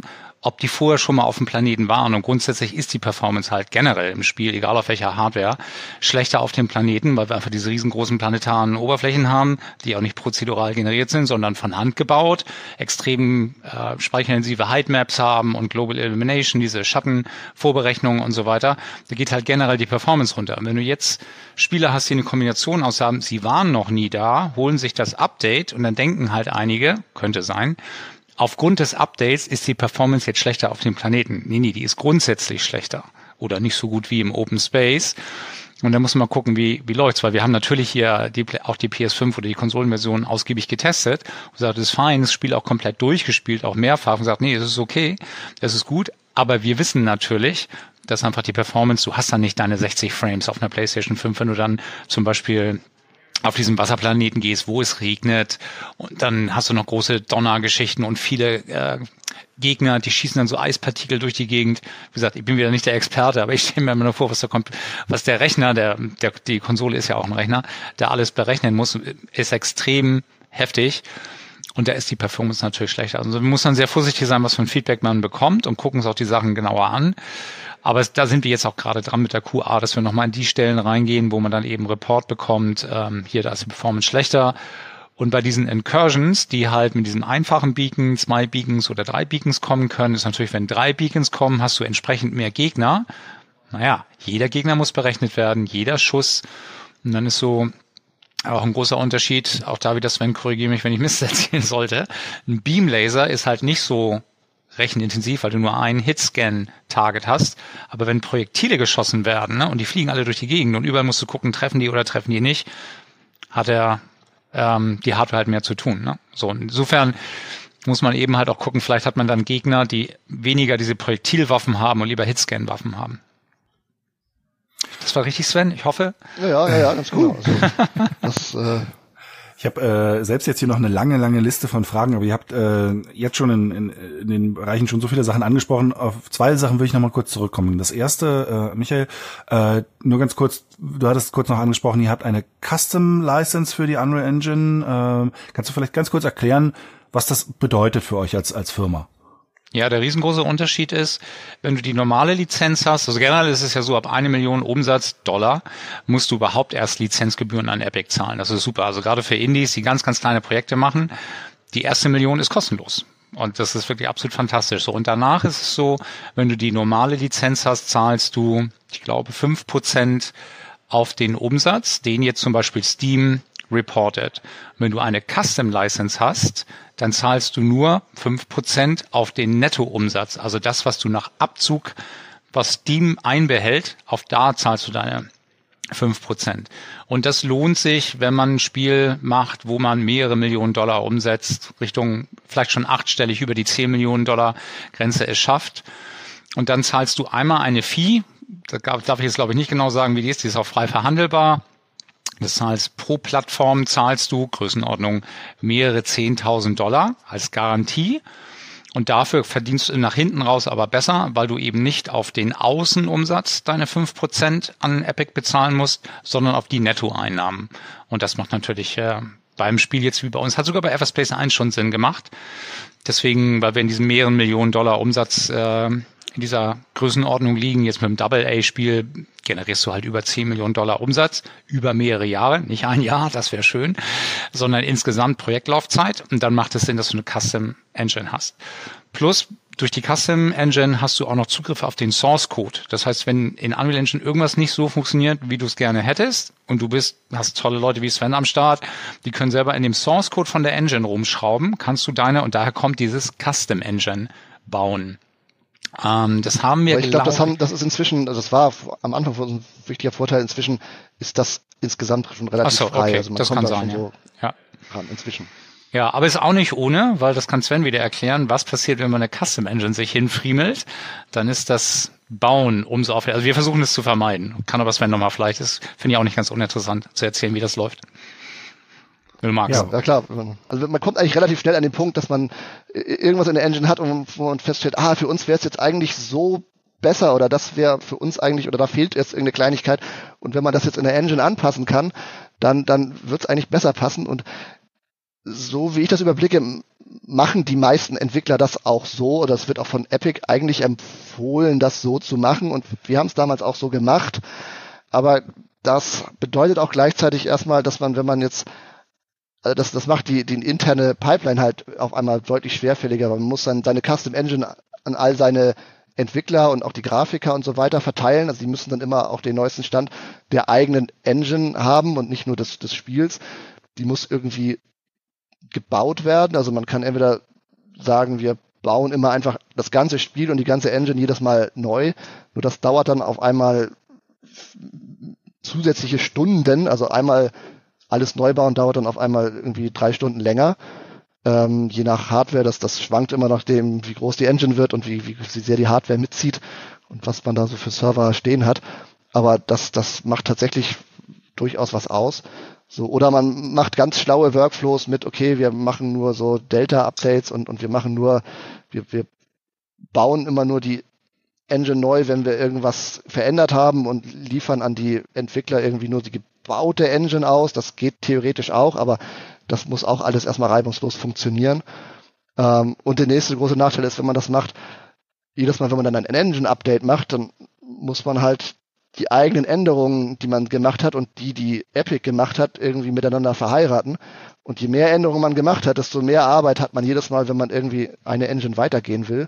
ob die vorher schon mal auf dem Planeten waren. Und grundsätzlich ist die Performance halt generell im Spiel, egal auf welcher Hardware, schlechter auf dem Planeten, weil wir einfach diese riesengroßen planetaren Oberflächen haben, die auch nicht prozedural generiert sind, sondern von Hand gebaut, extrem speicherintensive Heightmaps haben und Global Illumination, diese Schattenvorberechnungen und so weiter. Da geht halt generell die Performance runter. Und wenn du jetzt Spieler hast, die eine Kombination aus haben, sie waren noch nie da, holen sich das Update und dann denken halt einige, könnte sein, aufgrund des Updates ist die Performance jetzt schlechter auf dem Planeten. Nee, die ist grundsätzlich schlechter oder nicht so gut wie im Open Space. Und da muss man mal gucken, wie läuft's, weil wir haben natürlich hier auch die PS5 oder die Konsolenversion ausgiebig getestet und gesagt, das ist fein, das Spiel auch komplett durchgespielt, auch mehrfach und gesagt, nee, es ist okay, es ist gut, aber wir wissen natürlich, dass einfach die Performance, du hast dann nicht deine 60 Frames auf einer PlayStation 5, wenn du dann zum Beispiel auf diesem Wasserplaneten gehst, wo es regnet und dann hast du noch große Donnergeschichten und viele Gegner, die schießen dann so Eispartikel durch die Gegend. Wie gesagt, ich bin wieder nicht der Experte, aber ich stelle mir immer nur vor, was der Rechner, die Konsole ist ja auch ein Rechner, der alles berechnen muss, ist extrem heftig. Und da ist die Performance natürlich schlechter. Also man muss dann sehr vorsichtig sein, was für ein Feedback man bekommt und gucken uns auch die Sachen genauer an. Aber da sind wir jetzt auch gerade dran mit der QA, dass wir nochmal in die Stellen reingehen, wo man dann eben Report bekommt, hier, da ist die Performance schlechter. Und bei diesen Incursions, die halt mit diesem einfachen Beacon, 2 Beacons oder 3 Beacons kommen können, ist natürlich, wenn 3 Beacons kommen, hast du entsprechend mehr Gegner. Naja, jeder Gegner muss berechnet werden, jeder Schuss. Und dann ist so auch ein großer Unterschied, auch da wieder Sven, korrigiere mich, wenn ich Mist erzählen sollte. Ein Beamlaser ist halt nicht so rechenintensiv, weil du nur einen Hitscan-Target hast. Aber wenn Projektile geschossen werden, ne, und die fliegen alle durch die Gegend und überall musst du gucken, treffen die oder treffen die nicht, hat die Hardware halt mehr zu tun. Ne? So, insofern muss man eben halt auch gucken, vielleicht hat man dann Gegner, die weniger diese Projektilwaffen haben und lieber Hitscan-Waffen haben. Das war richtig, Sven? Ich hoffe. Ja, ganz genau. Also, ich habe selbst jetzt hier noch eine lange Liste von Fragen, aber ihr habt jetzt schon in den Bereichen schon so viele Sachen angesprochen. Auf 2 Sachen will ich noch mal kurz zurückkommen. Das erste, Michael, nur ganz kurz, du hattest kurz noch angesprochen, ihr habt eine Custom License für die Unreal Engine. Kannst du vielleicht ganz kurz erklären, was das bedeutet für euch als Firma? Ja, der riesengroße Unterschied ist, wenn du die normale Lizenz hast, also generell ist es ja so, ab 1 Million Umsatz $, musst du überhaupt erst Lizenzgebühren an Epic zahlen. Das ist super. Also gerade für Indies, die ganz kleine Projekte machen, die erste Million ist kostenlos. Und das ist wirklich absolut fantastisch. So, und danach ist es so, wenn du die normale Lizenz hast, zahlst du, ich glaube, 5% auf den Umsatz, den jetzt zum Beispiel Steam reported. Wenn du eine Custom License hast, dann zahlst du nur 5% auf den Nettoumsatz. Also das, was du nach Abzug, was Steam einbehält, auf da zahlst du deine 5%. Und das lohnt sich, wenn man ein Spiel macht, wo man mehrere Millionen $, umsetzt, Richtung vielleicht schon 8-stellig über die 10 Millionen $ Grenze es schafft. Und dann zahlst du einmal eine Fee, da darf ich jetzt glaube ich nicht genau sagen, wie die ist auch frei verhandelbar. Das heißt, pro Plattform zahlst du Größenordnung mehrere 10.000 $ als Garantie. Und dafür verdienst du nach hinten raus aber besser, weil du eben nicht auf den Außenumsatz deine 5% an Epic bezahlen musst, sondern auf die Nettoeinnahmen. Und das macht natürlich beim Spiel jetzt wie bei uns, hat sogar bei Everspace 1 schon Sinn gemacht. Deswegen, weil wir in diesem mehreren Millionen $ Umsatz in dieser Größenordnung liegen, jetzt mit dem Double-A-Spiel generierst du halt über 10 Millionen $ Umsatz über mehrere Jahre, nicht ein Jahr, das wäre schön, sondern insgesamt Projektlaufzeit, und dann macht es Sinn, dass du eine Custom Engine hast. Plus, durch die Custom Engine hast du auch noch Zugriff auf den Source Code. Das heißt, wenn in Unreal Engine irgendwas nicht so funktioniert, wie du es gerne hättest, und du hast tolle Leute wie Sven am Start, die können selber in dem Source Code von der Engine rumschrauben, kannst du und daher kommt dieses Custom Engine bauen. Das haben wir. Aber ich glaube, das ist inzwischen, also das war am Anfang ein wichtiger Vorteil. Inzwischen ist das insgesamt schon relativ frei. Okay. Also man das kommt kann da sein, schon so ja. ran inzwischen. Ja, aber ist auch nicht ohne, weil das kann Sven wieder erklären, was passiert, wenn man eine Custom Engine sich hinfriemelt. Dann ist das Bauen umso aufwendiger. Also wir versuchen es zu vermeiden. Kann aber Sven nochmal vielleicht, das finde ich auch nicht ganz uninteressant zu erzählen, wie das läuft. Wenn du magst. Ja, klar. Also man kommt eigentlich relativ schnell an den Punkt, dass man irgendwas in der Engine hat und wo man feststellt, für uns wäre es jetzt eigentlich so besser, oder das wäre für uns eigentlich, oder da fehlt jetzt irgendeine Kleinigkeit. Und wenn man das jetzt in der Engine anpassen kann, dann wird es eigentlich besser passen. Und so wie ich das überblicke, machen die meisten Entwickler das auch so, oder es wird auch von Epic eigentlich empfohlen, das so zu machen, und wir haben es damals auch so gemacht, aber das bedeutet auch gleichzeitig erstmal, dass man, wenn man jetzt, also das macht die interne Pipeline halt auf einmal deutlich schwerfälliger, man muss dann seine Custom Engine an all seine Entwickler und auch die Grafiker und so weiter verteilen, also die müssen dann immer auch den neuesten Stand der eigenen Engine haben und nicht nur des Spiels, die muss irgendwie gebaut werden. Also man kann entweder sagen, wir bauen immer einfach das ganze Spiel und die ganze Engine jedes Mal neu. Nur das dauert dann auf einmal zusätzliche Stunden. Also einmal alles neu bauen dauert dann auf einmal irgendwie 3 Stunden länger. Je nach Hardware, das schwankt immer nachdem, wie groß die Engine wird und wie sehr die Hardware mitzieht und was man da so für Server stehen hat. Aber das macht tatsächlich durchaus was aus. So, oder man macht ganz schlaue Workflows mit, okay, wir machen nur so Delta-Updates und wir machen nur, wir bauen immer nur die Engine neu, wenn wir irgendwas verändert haben und liefern an die Entwickler irgendwie nur die gebaute Engine aus. Das geht theoretisch auch, aber das muss auch alles erstmal reibungslos funktionieren. Und der nächste große Nachteil ist, wenn man das macht, jedes Mal, wenn man dann ein Engine-Update macht, dann muss man halt die eigenen Änderungen, die man gemacht hat und die Epic gemacht hat, irgendwie miteinander verheiraten. Und je mehr Änderungen man gemacht hat, desto mehr Arbeit hat man jedes Mal, wenn man irgendwie eine Engine weitergehen will.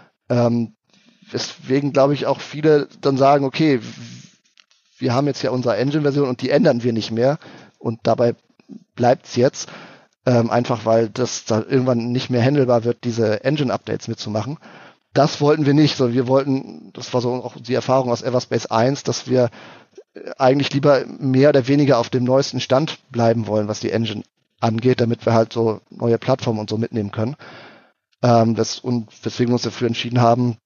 Deswegen glaube ich auch viele dann sagen, okay, wir haben jetzt ja unsere Engine-Version und die ändern wir nicht mehr. Und dabei bleibt's jetzt. Einfach weil das da irgendwann nicht mehr handelbar wird, diese Engine-Updates mitzumachen. Das wollten wir nicht, sondern wir wollten, das war so auch die Erfahrung aus Everspace 1, dass wir eigentlich lieber mehr oder weniger auf dem neuesten Stand bleiben wollen, was die Engine angeht, damit wir halt so neue Plattformen und so mitnehmen können. Und weswegen wir uns dafür entschieden haben,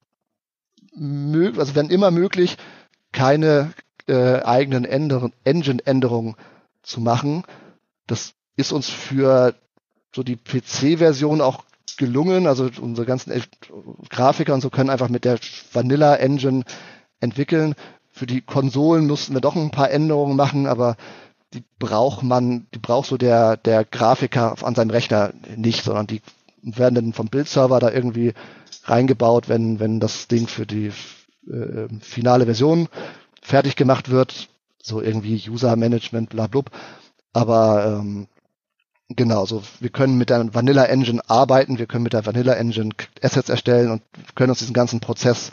also wenn immer möglich, keine eigenen Engine-Änderungen zu machen. Das ist uns für so die PC-Version auch gelungen, also unsere ganzen Grafiker und so können einfach mit der Vanilla Engine entwickeln. Für die Konsolen mussten wir doch ein paar Änderungen machen, aber die braucht so der Grafiker an seinem Rechner nicht, sondern die werden dann vom Bildserver da irgendwie reingebaut, wenn das Ding für die finale Version fertig gemacht wird, so irgendwie User Management, bla blub. Aber genau, so wir können mit der Vanilla Engine arbeiten, wir können mit der Vanilla Engine Assets erstellen und können uns diesen ganzen Prozess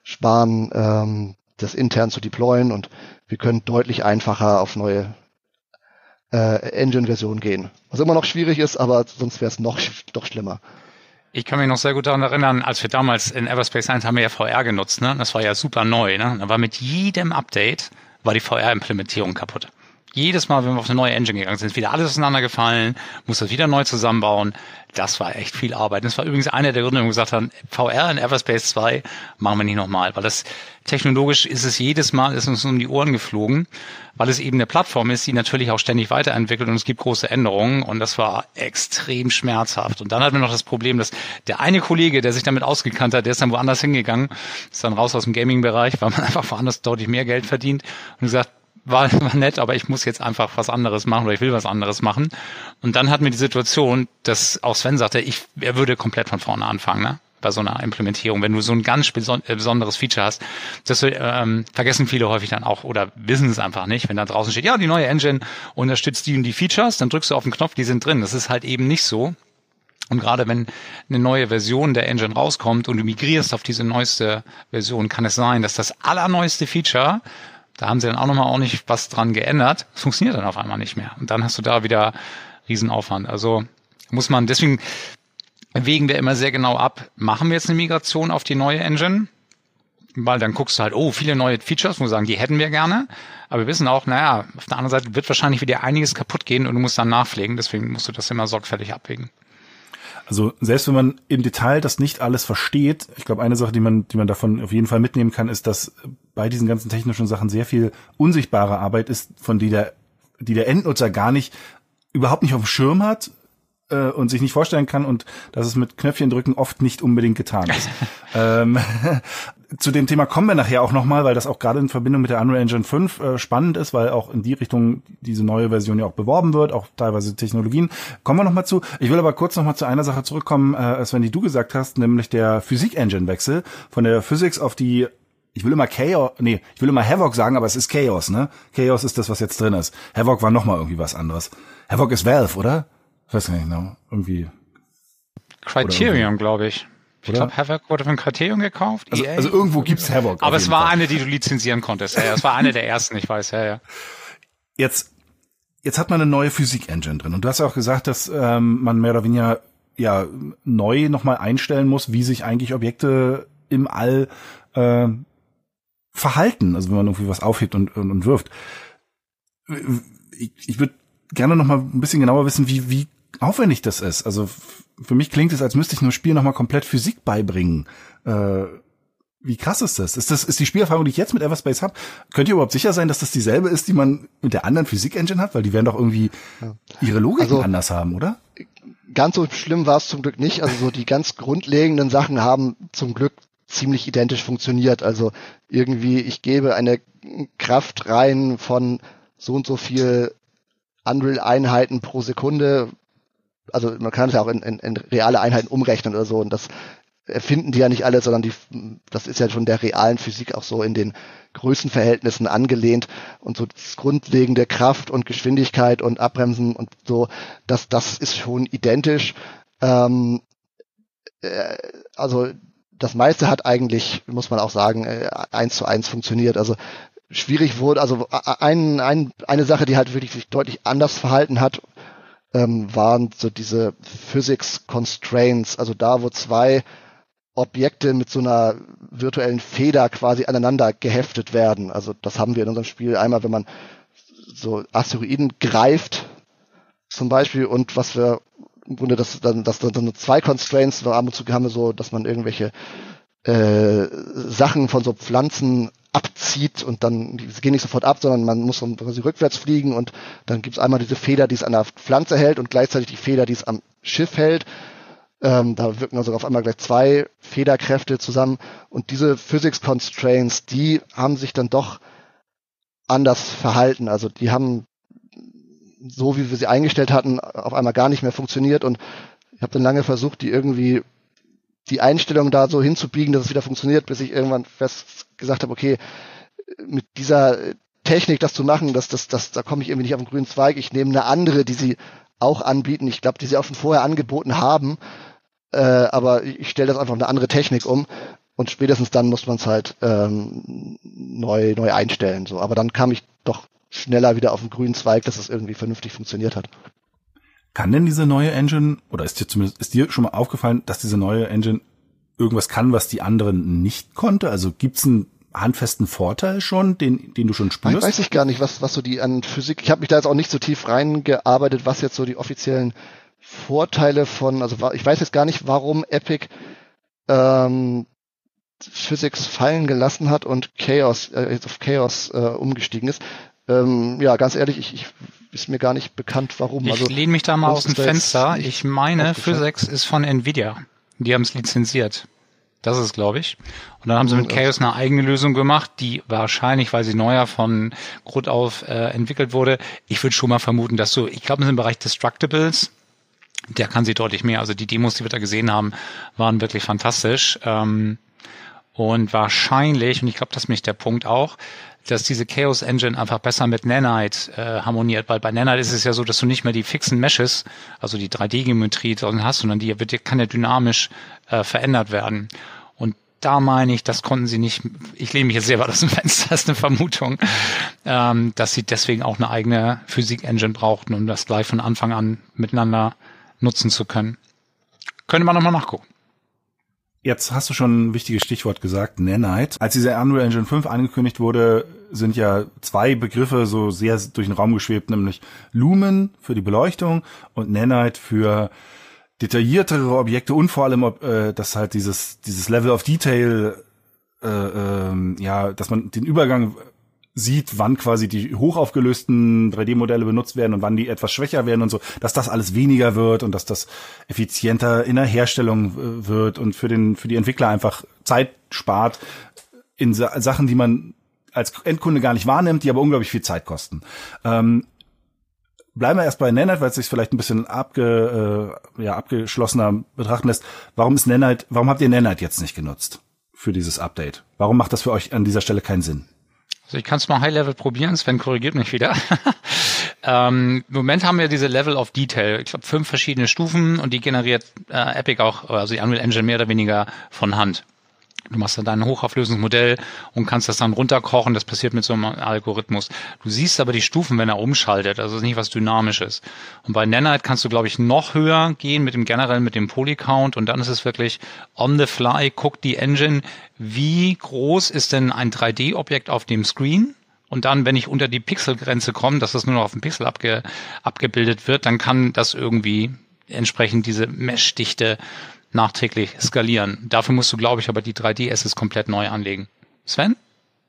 sparen, das intern zu deployen, und wir können deutlich einfacher auf neue Engine-Versionen gehen. Was immer noch schwierig ist, aber sonst wäre es noch schlimmer. Ich kann mich noch sehr gut daran erinnern, als wir damals in Everspace 1 haben wir ja VR genutzt, ne? Das war ja super neu, ne? Aber mit jedem Update war die VR-Implementierung kaputt. Jedes Mal, wenn wir auf eine neue Engine gegangen sind, ist wieder alles auseinandergefallen, muss das wieder neu zusammenbauen. Das war echt viel Arbeit. Das war übrigens einer der Gründe, wo wir gesagt haben, VR in Everspace 2 machen wir nicht nochmal, weil das technologisch ist uns um die Ohren geflogen, weil es eben eine Plattform ist, die natürlich auch ständig weiterentwickelt und es gibt große Änderungen, und das war extrem schmerzhaft. Und dann hatten wir noch das Problem, dass der eine Kollege, der sich damit ausgekannt hat, der ist dann woanders hingegangen, ist dann raus aus dem Gaming-Bereich, weil man einfach woanders deutlich mehr Geld verdient, und gesagt, war nett, aber ich muss jetzt einfach was anderes machen oder ich will was anderes machen. Und dann hatten wir die Situation, dass auch Sven sagte, er würde komplett von vorne anfangen, ne? Bei so einer Implementierung, wenn du so ein ganz besonderes Feature hast. Das vergessen viele häufig dann auch oder wissen es einfach nicht, wenn da draußen steht, ja, die neue Engine unterstützt die und die Features, dann drückst du auf den Knopf, die sind drin. Das ist halt eben nicht so. Und gerade wenn eine neue Version der Engine rauskommt und du migrierst auf diese neueste Version, kann es sein, dass das allerneueste Feature, da haben sie dann auch nochmal ordentlich was dran geändert. Das funktioniert dann auf einmal nicht mehr. Und dann hast du da wieder Riesenaufwand. Also deswegen wägen wir immer sehr genau ab, machen wir jetzt eine Migration auf die neue Engine? Weil dann guckst du halt, viele neue Features, wo wir sagen, die hätten wir gerne. Aber wir wissen auch, auf der anderen Seite wird wahrscheinlich wieder einiges kaputt gehen und du musst dann nachpflegen. Deswegen musst du das immer sorgfältig abwägen. Also selbst wenn man im Detail das nicht alles versteht, ich glaube, eine Sache, die man davon auf jeden Fall mitnehmen kann, ist, dass bei diesen ganzen technischen Sachen sehr viel unsichtbare Arbeit ist, von die der Endnutzer überhaupt nicht auf dem Schirm hat und sich nicht vorstellen kann, und dass es mit Knöpfchen drücken oft nicht unbedingt getan ist. Zu dem Thema kommen wir nachher auch nochmal, weil das auch gerade in Verbindung mit der Unreal Engine 5 spannend ist, weil auch in die Richtung diese neue Version ja auch beworben wird, auch teilweise Technologien. Kommen wir nochmal zu. Ich will aber kurz nochmal zu einer Sache zurückkommen, Sven, die du gesagt hast, nämlich der Physik-Engine-Wechsel von der Physics auf die, ich will immer Havoc sagen, aber es ist Chaos, ne? Chaos ist das, was jetzt drin ist. Havoc war nochmal irgendwie was anderes. Havoc ist Valve, oder? Ich weiß gar nicht genau. Irgendwie. Criterion, glaube ich. Ich glaube, Havoc wurde von Criterion gekauft. Also irgendwo gibt's Havoc. Aber es war eine, die du lizenzieren konntest. Ja, es war eine der ersten, ich weiß, ja. Jetzt hat man eine neue Physik-Engine drin. Und du hast ja auch gesagt, dass man mehr oder weniger ja neu nochmal einstellen muss, wie sich eigentlich Objekte im All verhalten. Also wenn man irgendwie was aufhebt und wirft. Ich würde gerne nochmal ein bisschen genauer wissen, wie aufwendig das ist. Also für mich klingt es, als müsste ich nur Spiel nochmal komplett Physik beibringen. Wie krass ist das? Ist die Spielerfahrung, die ich jetzt mit Everspace habe, könnt ihr überhaupt sicher sein, dass das dieselbe ist, die man mit der anderen Physik-Engine hat? Weil die werden doch irgendwie ihre Logiken anders haben, oder? Ganz so schlimm war es zum Glück nicht. Also so die ganz grundlegenden Sachen haben zum Glück ziemlich identisch funktioniert. Also irgendwie, ich gebe eine Kraft rein von so und so viel Unreal-Einheiten pro Sekunde. Also man kann es ja auch in reale Einheiten umrechnen oder so. Und das erfinden die ja nicht alle, sondern das ist ja von der realen Physik auch so in den Größenverhältnissen angelehnt. Und so das grundlegende Kraft und Geschwindigkeit und Abbremsen und so, das ist schon identisch. Also das meiste hat eigentlich, muss man auch sagen, 1:1 funktioniert. Also schwierig wurde, also eine Sache, die halt wirklich sich deutlich anders verhalten hat, waren so diese Physics Constraints, also da, wo zwei Objekte mit so einer virtuellen Feder quasi aneinander geheftet werden. Also das haben wir in unserem Spiel einmal, wenn man so Asteroiden greift, zum Beispiel, und was wir im Grunde, das dann zwei Constraints, ab und zu haben wir so, dass man irgendwelche Sachen von so Pflanzen abzieht und dann, die gehen nicht sofort ab, sondern man muss dann quasi rückwärts fliegen und dann gibt's einmal diese Feder, die es an der Pflanze hält und gleichzeitig die Feder, die es am Schiff hält. Da wirken also auf einmal gleich zwei Federkräfte zusammen und diese Physics Constraints, die haben sich dann doch anders verhalten. Also die haben, so wie wir sie eingestellt hatten, auf einmal gar nicht mehr funktioniert und ich habe dann lange versucht, die Einstellung da so hinzubiegen, dass es wieder funktioniert, bis ich irgendwann gesagt habe, okay, mit dieser Technik das zu machen, da komme ich irgendwie nicht auf den grünen Zweig. Ich nehme eine andere, die sie auch anbieten. Ich glaube, die sie auch schon vorher angeboten haben, aber ich stelle das einfach auf eine andere Technik um und spätestens dann muss man es halt neu einstellen. So, aber dann kam ich doch schneller wieder auf den grünen Zweig, dass es irgendwie vernünftig funktioniert hat. Kann denn diese neue Engine, oder ist dir schon mal aufgefallen, dass diese neue Engine irgendwas kann, was die anderen nicht konnte? Also gibt's einen handfesten Vorteil schon, den du schon spürst? Weiß ich gar nicht, was so die an Physik, ich habe mich da jetzt auch nicht so tief reingearbeitet, was jetzt so die offiziellen Vorteile also ich weiß jetzt gar nicht, warum Epic Physics fallen gelassen hat und jetzt auf Chaos umgestiegen ist. Ja, ganz ehrlich, ich ist mir gar nicht bekannt, warum. Ich lehne mich da mal aus dem Fenster. Ich meine, Physics ist von Nvidia. Die haben es lizenziert. Das ist, glaube ich. Und dann haben sie mit Chaos eine eigene Lösung gemacht, die wahrscheinlich, weil sie neuer von Grund auf entwickelt wurde. Ich würde schon mal vermuten, dass ich glaube, im Bereich Destructibles, der kann sie deutlich mehr. Also die Demos, die wir da gesehen haben, waren wirklich fantastisch. Und wahrscheinlich, und ich glaube, das ist nämlich der Punkt auch, dass diese Chaos Engine einfach besser mit Nanite harmoniert, weil bei Nanite ist es ja so, dass du nicht mehr die fixen Meshes, also die 3D-Geometrie hast, sondern die kann ja dynamisch verändert werden. Und da meine ich, das konnten sie nicht, ich lehne mich jetzt sehr weit aus dem Fenster, das ist eine Vermutung, dass sie deswegen auch eine eigene Physik-Engine brauchten, um das gleich von Anfang an miteinander nutzen zu können. Könnte man nochmal nachgucken. Jetzt hast du schon ein wichtiges Stichwort gesagt, Nanite. Als diese Unreal Engine 5 angekündigt wurde, sind ja zwei Begriffe so sehr durch den Raum geschwebt, nämlich Lumen für die Beleuchtung und Nanite für detailliertere Objekte und vor allem, dass halt dieses Level of Detail, dass man den Übergang sieht, wann quasi die hochaufgelösten 3D-Modelle benutzt werden und wann die etwas schwächer werden und so, dass das alles weniger wird und dass das effizienter in der Herstellung wird und für die Entwickler einfach Zeit spart. in Sachen, die man als Endkunde gar nicht wahrnimmt, die aber unglaublich viel Zeit kosten. Bleiben wir erst bei Nanite, weil es sich vielleicht ein bisschen abgeschlossener betrachten lässt. Warum habt ihr Nanite jetzt nicht genutzt für dieses Update? Warum macht das für euch an dieser Stelle keinen Sinn? Also ich kann es mal High-Level probieren, Sven korrigiert mich wieder. Im Moment haben wir diese Level of Detail. Ich glaube 5 verschiedene Stufen und die generiert Epic auch, also die Unreal Engine mehr oder weniger von Hand. Du machst dann dein hochauflösendes Modell und kannst das dann runterkochen. Das passiert mit so einem Algorithmus. Du siehst aber die Stufen, wenn er umschaltet. Also es ist nicht was Dynamisches. Und bei Nanite kannst du, glaube ich, noch höher gehen mit dem Polycount. Und dann ist es wirklich on the fly. Guckt die Engine, wie groß ist denn ein 3D-Objekt auf dem Screen? Und dann, wenn ich unter die Pixelgrenze komme, dass das nur noch auf dem Pixel abgebildet wird, dann kann das irgendwie entsprechend diese Mesh-Dichte nachträglich skalieren. Dafür musst du, glaube ich, aber die 3D-Assets komplett neu anlegen. Sven?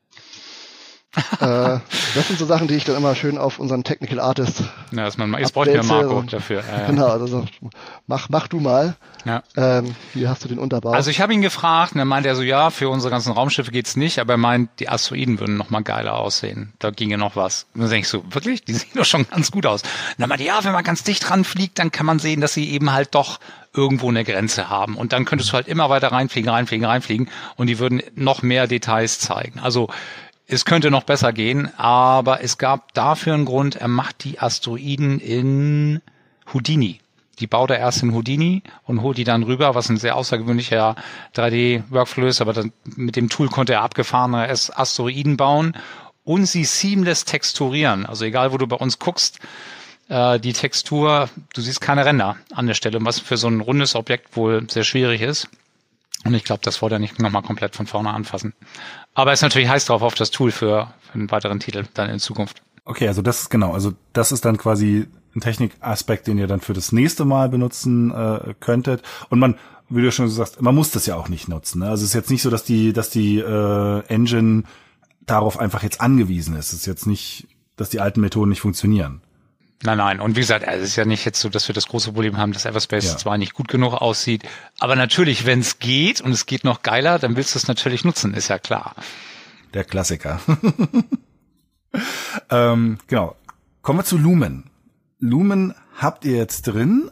Das sind so Sachen, die ich dann immer schön auf unseren Technical Artist jetzt bräuchten wir Marco dafür. Genau, also mach du mal. Ja. Hier hast du den Unterbau. Also ich habe ihn gefragt und dann meinte er so, ja, für unsere ganzen Raumschiffe geht's nicht, aber er meint, die Asteroiden würden noch mal geiler aussehen. Da ginge noch was. Und dann denke ich so, wirklich? Die sehen doch schon ganz gut aus. Und dann meinte er, ja, wenn man ganz dicht dran fliegt, dann kann man sehen, dass sie eben halt doch irgendwo eine Grenze haben. Und dann könntest du halt immer weiter reinfliegen und die würden noch mehr Details zeigen. Also es könnte noch besser gehen, aber es gab dafür einen Grund, er macht die Asteroiden in Houdini. Die baut er erst in Houdini und holt die dann rüber, was ein sehr außergewöhnlicher 3D-Workflow ist, aber dann, mit dem Tool konnte er abgefahrene Asteroiden bauen und sie seamless texturieren. Also egal, wo du bei uns guckst, die Textur, du siehst keine Ränder an der Stelle, was für so ein rundes Objekt wohl sehr schwierig ist. Und ich glaube, das wollte er nicht nochmal komplett von vorne anfassen. Aber er ist natürlich heiß drauf auf das Tool für einen weiteren Titel dann in Zukunft. Okay, also das ist dann quasi ein Technikaspekt, den ihr dann für das nächste Mal benutzen könntet. Und man, wie du schon sagst, man muss das ja auch nicht nutzen. Ne? Also es ist jetzt nicht so, dass die Engine darauf einfach jetzt angewiesen ist. Es ist jetzt nicht, dass die alten Methoden nicht funktionieren. Nein. Und wie gesagt, es ist ja nicht jetzt so, dass wir das große Problem haben, dass Everspace zwar nicht gut genug aussieht, aber natürlich, wenn es geht und es geht noch geiler, dann willst du es natürlich nutzen, ist ja klar. Der Klassiker. Genau. Kommen wir zu Lumen. Lumen habt ihr jetzt drin.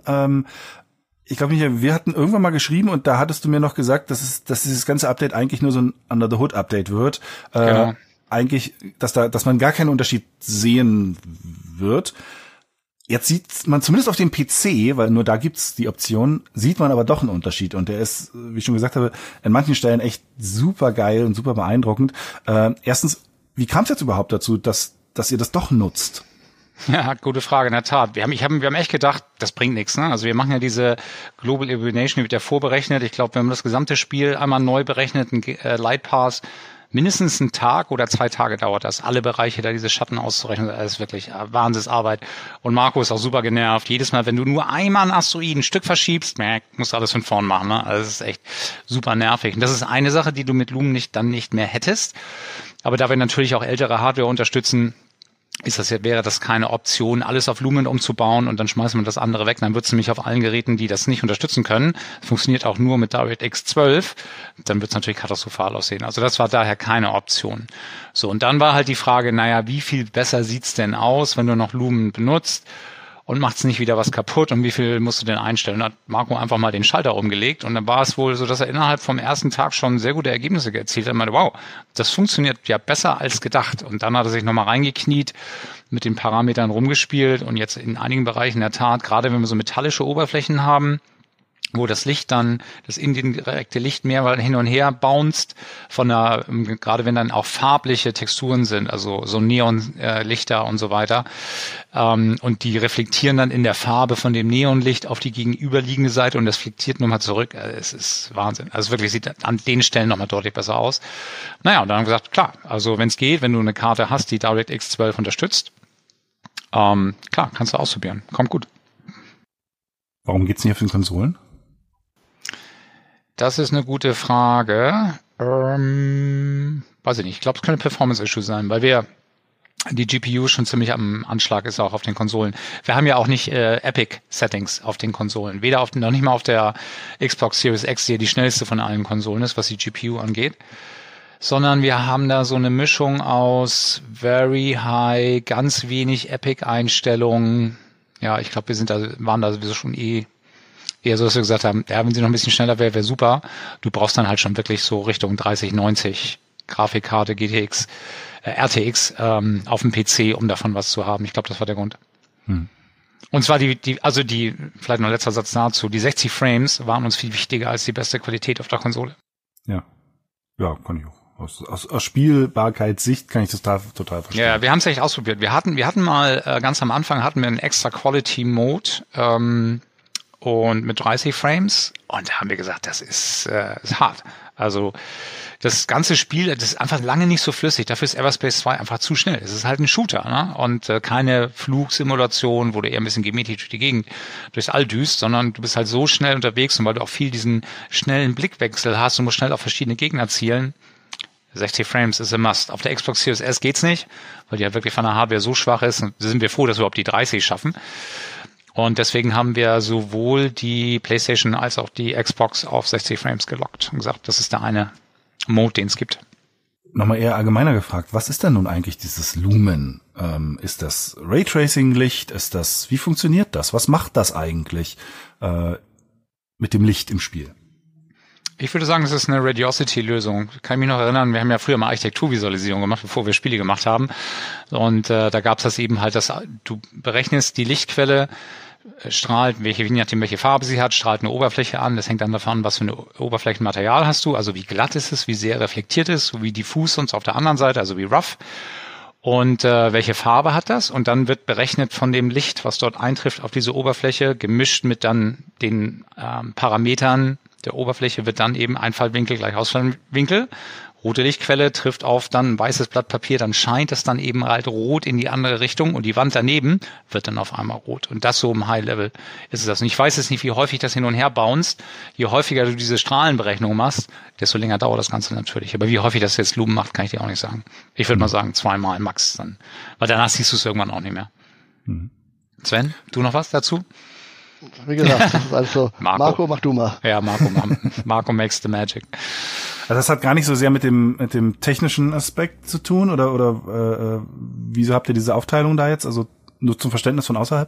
Ich glaube, wir hatten irgendwann mal geschrieben und da hattest du mir noch gesagt, dass dieses ganze Update eigentlich nur so ein Under-the-Hood-Update wird. Genau. Eigentlich, dass man gar keinen Unterschied sehen wird. Jetzt sieht man zumindest auf dem PC, weil nur da gibt's die Option, sieht man aber doch einen Unterschied. Und der ist, wie ich schon gesagt habe, an manchen Stellen echt super geil und super beeindruckend. Erstens, wie kam es jetzt überhaupt dazu, dass ihr das doch nutzt? Ja, gute Frage, in der Tat. Wir haben echt gedacht, das bringt nichts. Ne? Also wir machen ja diese Global Illumination, die wird ja vorberechnet. Ich glaube, wir haben das gesamte Spiel einmal neu berechnet, ein Light Pass. Mindestens einen Tag oder 2 Tage dauert das, alle Bereiche da diese Schatten auszurechnen. Das ist wirklich Wahnsinnsarbeit. Und Marco ist auch super genervt. Jedes Mal, wenn du nur einmal einen Asteroiden ein Stück verschiebst, musst du alles von vorn machen. Ne? Also das ist echt super nervig. Und das ist eine Sache, die du mit Lumen dann nicht mehr hättest. Aber da wir natürlich auch ältere Hardware unterstützen, wäre das keine Option, alles auf Lumen umzubauen und dann schmeißen wir das andere weg. Dann wird es nämlich auf allen Geräten, die das nicht unterstützen können, funktioniert auch nur mit DirectX 12, dann wird es natürlich katastrophal aussehen. Also das war daher keine Option. So, und dann war halt die Frage, wie viel besser sieht's denn aus, wenn du noch Lumen benutzt und macht's nicht wieder was kaputt und wie viel musst du denn einstellen? Da hat Marco einfach mal den Schalter umgelegt und dann war es wohl so, dass er innerhalb vom ersten Tag schon sehr gute Ergebnisse erzielt hat. Er meinte, wow, das funktioniert ja besser als gedacht. Und dann hat er sich nochmal reingekniet, mit den Parametern rumgespielt und jetzt in einigen Bereichen in der Tat, gerade wenn wir so metallische Oberflächen haben, wo das Licht dann, das indirekte Licht mehr hin und her bounced, gerade wenn dann auch farbliche Texturen sind, also so Neonlichter und so weiter, und die reflektieren dann in der Farbe von dem Neonlicht auf die gegenüberliegende Seite und das reflektiert nochmal zurück. Es ist Wahnsinn. Also wirklich sieht an den Stellen nochmal deutlich besser aus. Und dann haben wir gesagt, klar, also wenn es geht, wenn du eine Karte hast, die DirectX 12 unterstützt, klar, kannst du ausprobieren. Kommt gut. Warum geht's denn hier für den Konsolen? Das ist eine gute Frage. Weiß ich nicht. Ich glaube, es könnte ein Performance-Issue sein, weil die GPU schon ziemlich am Anschlag ist auch auf den Konsolen. Wir haben ja auch nicht Epic-Settings auf den Konsolen. Noch nicht mal auf der Xbox Series X, die ja die schnellste von allen Konsolen ist, was die GPU angeht. sondern wir haben da so eine Mischung aus very high, ganz wenig Epic-Einstellungen. Ja, ich glaube, waren da sowieso schon eher so, dass wir gesagt haben, ja, wenn sie noch ein bisschen schneller wäre super. Du brauchst dann halt schon wirklich so Richtung 3090 Grafikkarte GTX, RTX auf dem PC, um davon was zu haben. Ich glaube, das war der Grund. Und zwar vielleicht noch letzter Satz dazu, die 60 Frames waren uns viel wichtiger als die beste Qualität auf der Konsole. Ja. Ja, kann ich auch. Aus Spielbarkeitssicht kann ich das total verstehen. Ja, wir haben es echt ausprobiert. Wir hatten mal ganz am Anfang einen extra Quality Mode und mit 30 Frames und da haben wir gesagt, das ist hart. Also das ganze Spiel, das ist einfach lange nicht so flüssig. Dafür ist Everspace 2 einfach zu schnell. Es ist halt ein Shooter, ne? Und keine Flugsimulation, wo du eher ein bisschen gemächlich durch die Gegend, durchs All düst, sondern du bist halt so schnell unterwegs und weil du auch viel diesen schnellen Blickwechsel hast und musst schnell auf verschiedene Gegner zielen. 60 Frames ist a must. Auf der Xbox Series S geht's nicht, weil die halt wirklich von der Hardware so schwach ist. Und da sind wir froh, dass wir überhaupt die 30 schaffen. Und deswegen haben wir sowohl die PlayStation als auch die Xbox auf 60 Frames gelockt und gesagt, das ist der eine Mode, den es gibt. Nochmal eher allgemeiner gefragt, was ist denn nun eigentlich dieses Lumen? Ist das Raytracing-Licht? Wie funktioniert das? Was macht das eigentlich mit dem Licht im Spiel? Ich würde sagen, es ist eine Radiosity-Lösung. Ich kann mich noch erinnern, wir haben ja früher mal Architekturvisualisierung gemacht, bevor wir Spiele gemacht haben. Und da gab es das eben halt, dass du berechnest die Lichtquelle, strahlt, je nachdem welche Farbe sie hat, strahlt eine Oberfläche an. Das hängt dann davon, was für ein Oberflächenmaterial hast du, also wie glatt ist es, wie sehr reflektiert ist, so wie diffus sonst auf der anderen Seite, also wie rough. Und welche Farbe hat das? Und dann wird berechnet von dem Licht, was dort eintrifft auf diese Oberfläche, gemischt mit dann den Parametern der Oberfläche, wird dann eben Einfallwinkel gleich Ausfallwinkel. Rote Lichtquelle trifft auf dann ein weißes Blatt Papier, dann scheint es dann eben halt rot in die andere Richtung und die Wand daneben wird dann auf einmal rot. Und das so im High-Level ist es das. Und ich weiß jetzt nicht, wie häufig das hin und her bounced. Je häufiger du diese Strahlenberechnung machst, desto länger dauert das Ganze natürlich. Aber wie häufig das jetzt Lumen macht, kann ich dir auch nicht sagen. Ich würde mal sagen, 2-mal max dann. Weil danach siehst du es irgendwann auch nicht mehr. Sven, du noch was dazu? Wie gesagt, das ist alles so. Marco, mach du mal. Ja, Marco makes the magic. Also das hat gar nicht so sehr mit dem technischen Aspekt zu tun oder wieso habt ihr diese Aufteilung da jetzt? Also nur zum Verständnis von außerhalb?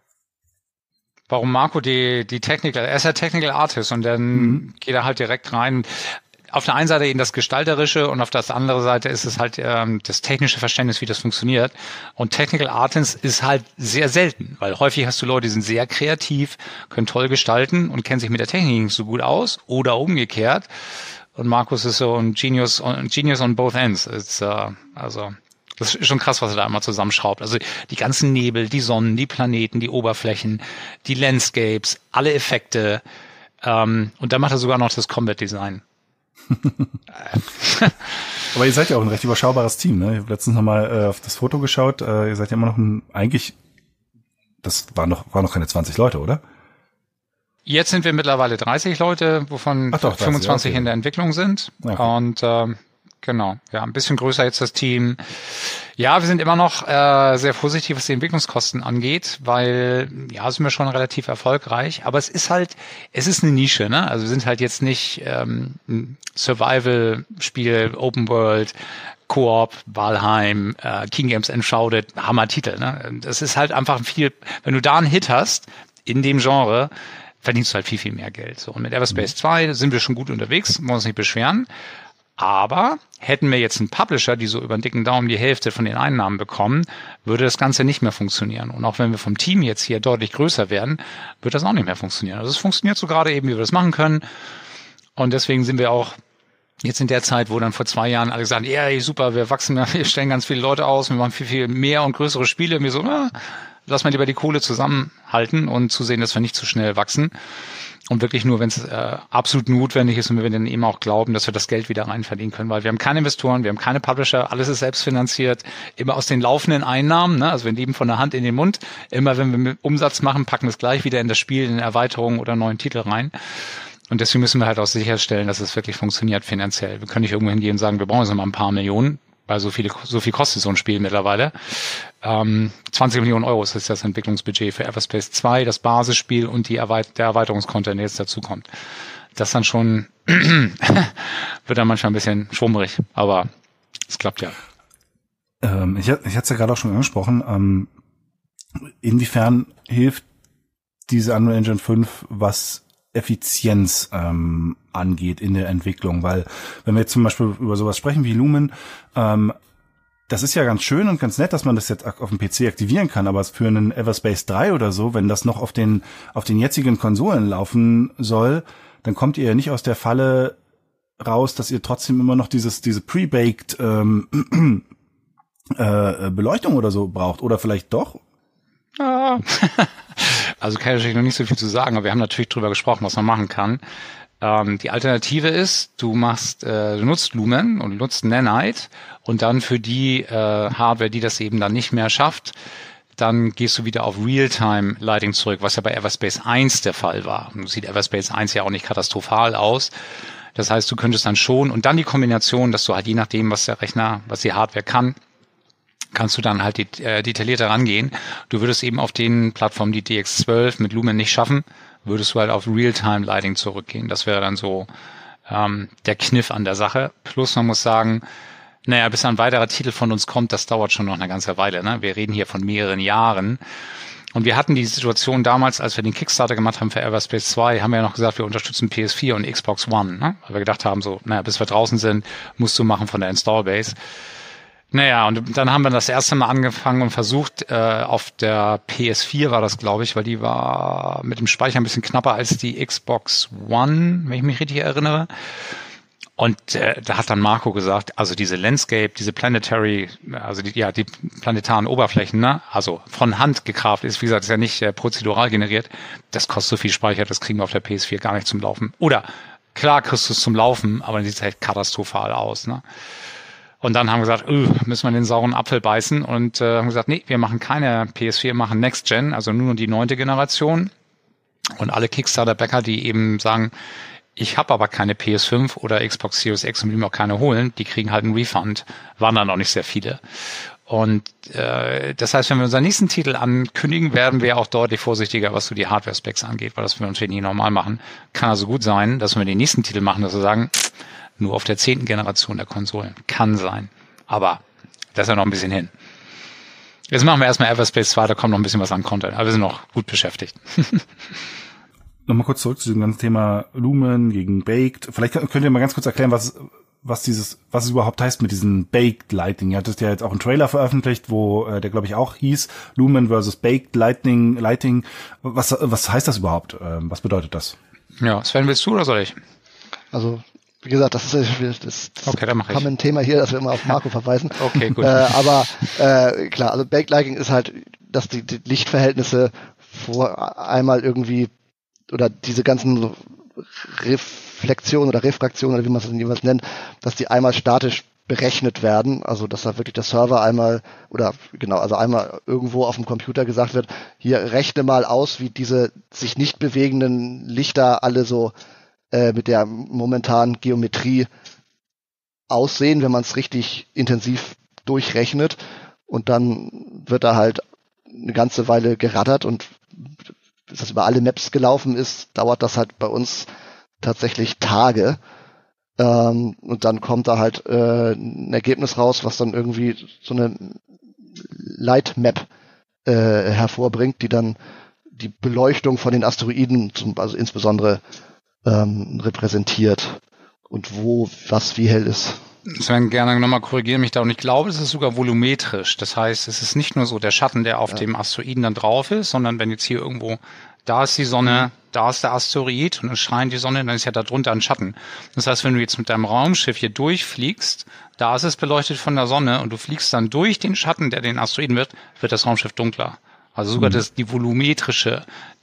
Warum Marco er ist ja Technical Artist und dann geht er halt direkt rein. Auf der einen Seite eben das Gestalterische und auf der anderen Seite ist es halt das technische Verständnis, wie das funktioniert. Und Technical Artist ist halt sehr selten, weil häufig hast du Leute, die sind sehr kreativ, können toll gestalten und kennen sich mit der Technik nicht so gut aus oder umgekehrt. Und Markus ist so ein Genius on both ends. Also das ist schon krass, was er da immer zusammenschraubt. Also die ganzen Nebel, die Sonnen, die Planeten, die Oberflächen, die Landscapes, alle Effekte. Und dann macht er sogar noch das Combat Design. Aber ihr seid ja auch ein recht überschaubares Team, ne? Ich habe letztens nochmal auf das Foto geschaut. Ihr seid ja immer noch das waren noch keine 20 Leute, oder? Jetzt sind wir mittlerweile 30 Leute, wovon 25 in der Entwicklung sind. Okay. Und genau, ja, ein bisschen größer jetzt das Team. Ja, wir sind immer noch sehr positiv, was die Entwicklungskosten angeht, weil ja, sind wir schon relativ erfolgreich. Aber es ist eine Nische, ne? Also wir sind halt jetzt nicht ein Survival-Spiel, Open World, Koop, Valheim, King Games Enshrouded, Hammer-Titel, ne? Das ist halt einfach viel, wenn du da einen Hit hast in dem Genre, verdienst du halt viel, viel mehr Geld. So, und mit Everspace 2 sind wir schon gut unterwegs, wollen uns nicht beschweren. Aber hätten wir jetzt einen Publisher, die so über den dicken Daumen die Hälfte von den Einnahmen bekommen, würde das Ganze nicht mehr funktionieren. Und auch wenn wir vom Team jetzt hier deutlich größer werden, wird das auch nicht mehr funktionieren. Also es funktioniert so gerade eben, wie wir das machen können. Und deswegen sind wir auch jetzt in der Zeit, wo dann vor 2 Jahren alle sagen, ja, super, wir wachsen, wir stellen ganz viele Leute aus, wir machen viel, viel mehr und größere Spiele. Und wir so, lass mal lieber die Kohle zusammenhalten und zusehen, dass wir nicht zu schnell wachsen. Und wirklich nur, wenn es absolut notwendig ist und wir dann eben auch glauben, dass wir das Geld wieder rein verdienen können. Weil wir haben keine Investoren, wir haben keine Publisher, alles ist selbstfinanziert, immer aus den laufenden Einnahmen, ne? Also wir leben von der Hand in den Mund. Immer wenn wir mit Umsatz machen, packen wir es gleich wieder in das Spiel, in Erweiterungen oder neuen Titel rein. Und deswegen müssen wir halt auch sicherstellen, dass es wirklich funktioniert finanziell. Wir können nicht irgendwo hingehen und sagen, wir brauchen jetzt noch mal ein paar Millionen, weil so viel kostet so ein Spiel mittlerweile. 20 Millionen Euro ist das Entwicklungsbudget für Everspace 2, das Basisspiel und der Erweiterungscontent, der jetzt dazu kommt. das dann schon wird dann manchmal ein bisschen schwummrig, aber es klappt ja. Ich hatte es ja gerade auch schon angesprochen. Inwiefern hilft diese Unreal Engine 5, was Effizienz angeht in der Entwicklung? Weil wenn wir jetzt zum Beispiel über sowas sprechen wie Lumen, das ist ja ganz schön und ganz nett, dass man das jetzt auf dem PC aktivieren kann, aber für einen Everspace 3 oder so, wenn das noch auf den jetzigen Konsolen laufen soll, dann kommt ihr ja nicht aus der Falle raus, dass ihr trotzdem immer noch diese pre-baked Beleuchtung oder so braucht. Oder vielleicht doch? Also kann ich natürlich noch nicht so viel zu sagen, aber wir haben natürlich drüber gesprochen, was man machen kann. Die Alternative ist, du nutzt Lumen und nutzt Nanite und dann für die Hardware, die das eben dann nicht mehr schafft, dann gehst du wieder auf Realtime-Lighting zurück, was ja bei Everspace 1 der Fall war. Und sieht Everspace 1 ja auch nicht katastrophal aus. Das heißt, du könntest dann schon, und dann die Kombination, dass du halt je nachdem, was die Hardware kann, kannst du dann halt detaillierter rangehen. Du würdest eben auf den Plattformen, die DX12 mit Lumen nicht schaffen, würdest du halt auf Realtime-Lighting zurückgehen. Das wäre dann so der Kniff an der Sache. Plus man muss sagen, naja, bis ein weiterer Titel von uns kommt, das dauert schon noch eine ganze Weile. Ne? Wir reden hier von mehreren Jahren. Und wir hatten die Situation damals, als wir den Kickstarter gemacht haben für Everspace 2, haben wir ja noch gesagt, wir unterstützen PS4 und Xbox One. Ne? Weil wir gedacht haben, so, naja, bis wir draußen sind, musst du machen von der Installbase. Naja, und dann haben wir das erste Mal angefangen und versucht, auf der PS4 war das, glaube ich, weil die war mit dem Speicher ein bisschen knapper als die Xbox One, wenn ich mich richtig erinnere. Und da hat dann Marco gesagt, also diese Landscape, diese Planetary, also die planetaren Oberflächen, ne, also von Hand gekraft ist, wie gesagt, ist ja nicht prozedural generiert, das kostet so viel Speicher, das kriegen wir auf der PS4 gar nicht zum Laufen. Oder klar kriegst du es zum Laufen, aber dann sieht es halt katastrophal aus, ne. Und dann haben wir gesagt, müssen wir den sauren Apfel beißen und haben gesagt, nee, wir machen keine PS4, wir machen Next Gen, also nur die 9. Generation. Und alle Kickstarter-Backer, die eben sagen, ich habe aber keine PS5 oder Xbox Series X und will mir auch keine holen, die kriegen halt einen Refund. Waren dann auch nicht sehr viele. Und das heißt, wenn wir unseren nächsten Titel ankündigen, werden wir auch deutlich vorsichtiger, was so die Hardware-Specs angeht, weil das wir natürlich nicht normal machen. Kann also gut sein, dass wir den nächsten Titel machen, dass wir sagen, nur auf der 10. Generation der Konsolen. Kann sein. Aber das ist ja noch ein bisschen hin. Jetzt machen wir erstmal Everspace 2, da kommt noch ein bisschen was an Content. Aber wir sind noch gut beschäftigt. Nochmal kurz zurück zu dem ganzen Thema Lumen gegen Baked. Vielleicht könnt ihr mal ganz kurz erklären, was es überhaupt heißt mit diesem Baked Lighting. Ihr hattet ja jetzt auch einen Trailer veröffentlicht, wo der, glaube ich, auch hieß Lumen versus Baked Lighting. Was heißt das überhaupt? Was bedeutet das? Ja, Sven, willst du oder soll ich? Also, wie gesagt, das ist okay, dann mach ich. Ein Thema hier, dass wir immer auf Marco verweisen. Okay, gut. Aber klar, also Baked Lighting ist halt, dass die Lichtverhältnisse vor einmal irgendwie oder diese ganzen Reflexionen oder Refraktionen oder wie man es denn jeweils nennt, dass die einmal statisch berechnet werden, also dass da wirklich der Server einmal irgendwo auf dem Computer gesagt wird, hier rechne mal aus, wie diese sich nicht bewegenden Lichter alle so mit der momentanen Geometrie aussehen, wenn man es richtig intensiv durchrechnet, und dann wird da halt eine ganze Weile gerattert, und bis das über alle Maps gelaufen ist, dauert das halt bei uns tatsächlich Tage. Und dann kommt da halt ein Ergebnis raus, was dann irgendwie so eine Lightmap hervorbringt, die dann die Beleuchtung von den Asteroiden, also insbesondere repräsentiert und wo was wie hell ist. Sven, gerne nochmal korrigieren mich da, und ich glaube, es ist sogar volumetrisch. Das heißt, es ist nicht nur so der Schatten, der auf dem Asteroiden dann drauf ist, sondern wenn jetzt hier irgendwo, da ist die Sonne, da ist der Asteroid und es scheint die Sonne, dann ist ja da drunter ein Schatten. Das heißt, wenn du jetzt mit deinem Raumschiff hier durchfliegst, da ist es beleuchtet von der Sonne und du fliegst dann durch den Schatten, der den Asteroiden wird das Raumschiff dunkler. Also sogar die volumetrische,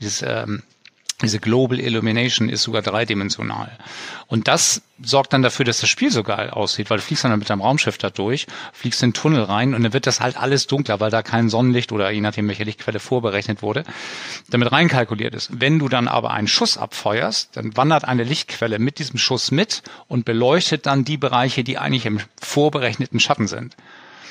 diese Global Illumination ist sogar dreidimensional. Und das sorgt dann dafür, dass das Spiel so geil aussieht, weil du fliegst dann mit deinem Raumschiff da durch, fliegst in den Tunnel rein und dann wird das halt alles dunkler, weil da kein Sonnenlicht oder je nachdem, welche Lichtquelle vorberechnet wurde, damit reinkalkuliert ist. Wenn du dann aber einen Schuss abfeuerst, dann wandert eine Lichtquelle mit diesem Schuss mit und beleuchtet dann die Bereiche, die eigentlich im vorberechneten Schatten sind.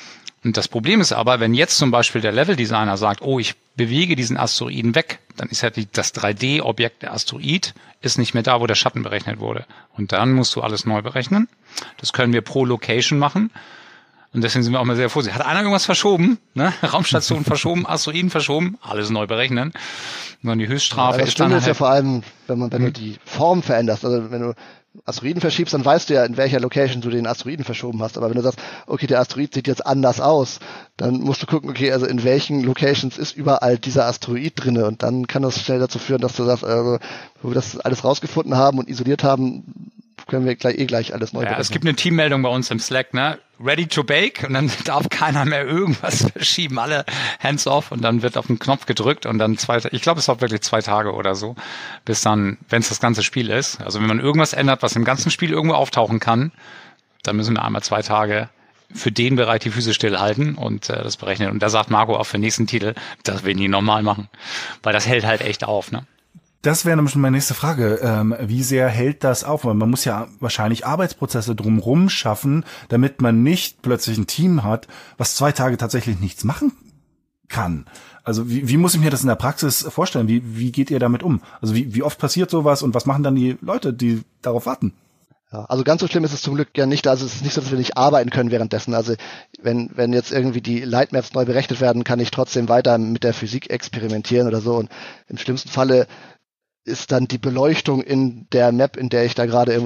Und das Problem ist aber, wenn jetzt zum Beispiel der Leveldesigner sagt, oh, ich bewege diesen Asteroiden weg, dann ist ja das 3D-Objekt der Asteroid ist nicht mehr da, wo der Schatten berechnet wurde. Und dann musst du alles neu berechnen. Das können wir pro Location machen. Und deswegen sind wir auch mal sehr vorsichtig. Hat einer irgendwas verschoben? Ne? Raumstation verschoben, Asteroiden verschoben, alles neu berechnen. Und dann die Höchststrafe ist dann halt ja vor allem, wenn du die Form veränderst. Also wenn du Asteroiden verschiebst, dann weißt du ja, in welcher Location du den Asteroiden verschoben hast. Aber wenn du sagst, okay, der Asteroid sieht jetzt anders aus, dann musst du gucken, okay, also in welchen Locations ist überall dieser Asteroid drinne. Und dann kann das schnell dazu führen, dass du sagst, also, wo wir das alles rausgefunden haben und isoliert haben, können wir gleich alles neu berechnen. Es gibt eine Teammeldung bei uns im Slack, ne? Ready to bake, und dann darf keiner mehr irgendwas verschieben, alle hands off, und dann wird auf den Knopf gedrückt und dann ich glaube, es dauert wirklich 2 Tage oder so, bis dann, wenn es das ganze Spiel ist. Also wenn man irgendwas ändert, was im ganzen Spiel irgendwo auftauchen kann, dann müssen wir einmal 2 Tage für den Bereich die Füße stillhalten und das berechnen. Und da sagt Marco auch für den nächsten Titel, das will ich nie normal machen, weil das hält halt echt auf, ne? Das wäre nämlich schon meine nächste Frage. Wie sehr hält das auf? Weil man muss ja wahrscheinlich Arbeitsprozesse drumherum schaffen, damit man nicht plötzlich ein Team hat, was 2 Tage tatsächlich nichts machen kann. Also wie muss ich mir das in der Praxis vorstellen? Wie geht ihr damit um? Also wie oft passiert sowas und was machen dann die Leute, die darauf warten? Ja, also ganz so schlimm ist es zum Glück ja nicht. Also es ist nicht so, dass wir nicht arbeiten können währenddessen. Also wenn jetzt irgendwie die Lightmaps neu berechnet werden, kann ich trotzdem weiter mit der Physik experimentieren oder so. Und im schlimmsten Falle ist dann die Beleuchtung in der Map, in der ich da gerade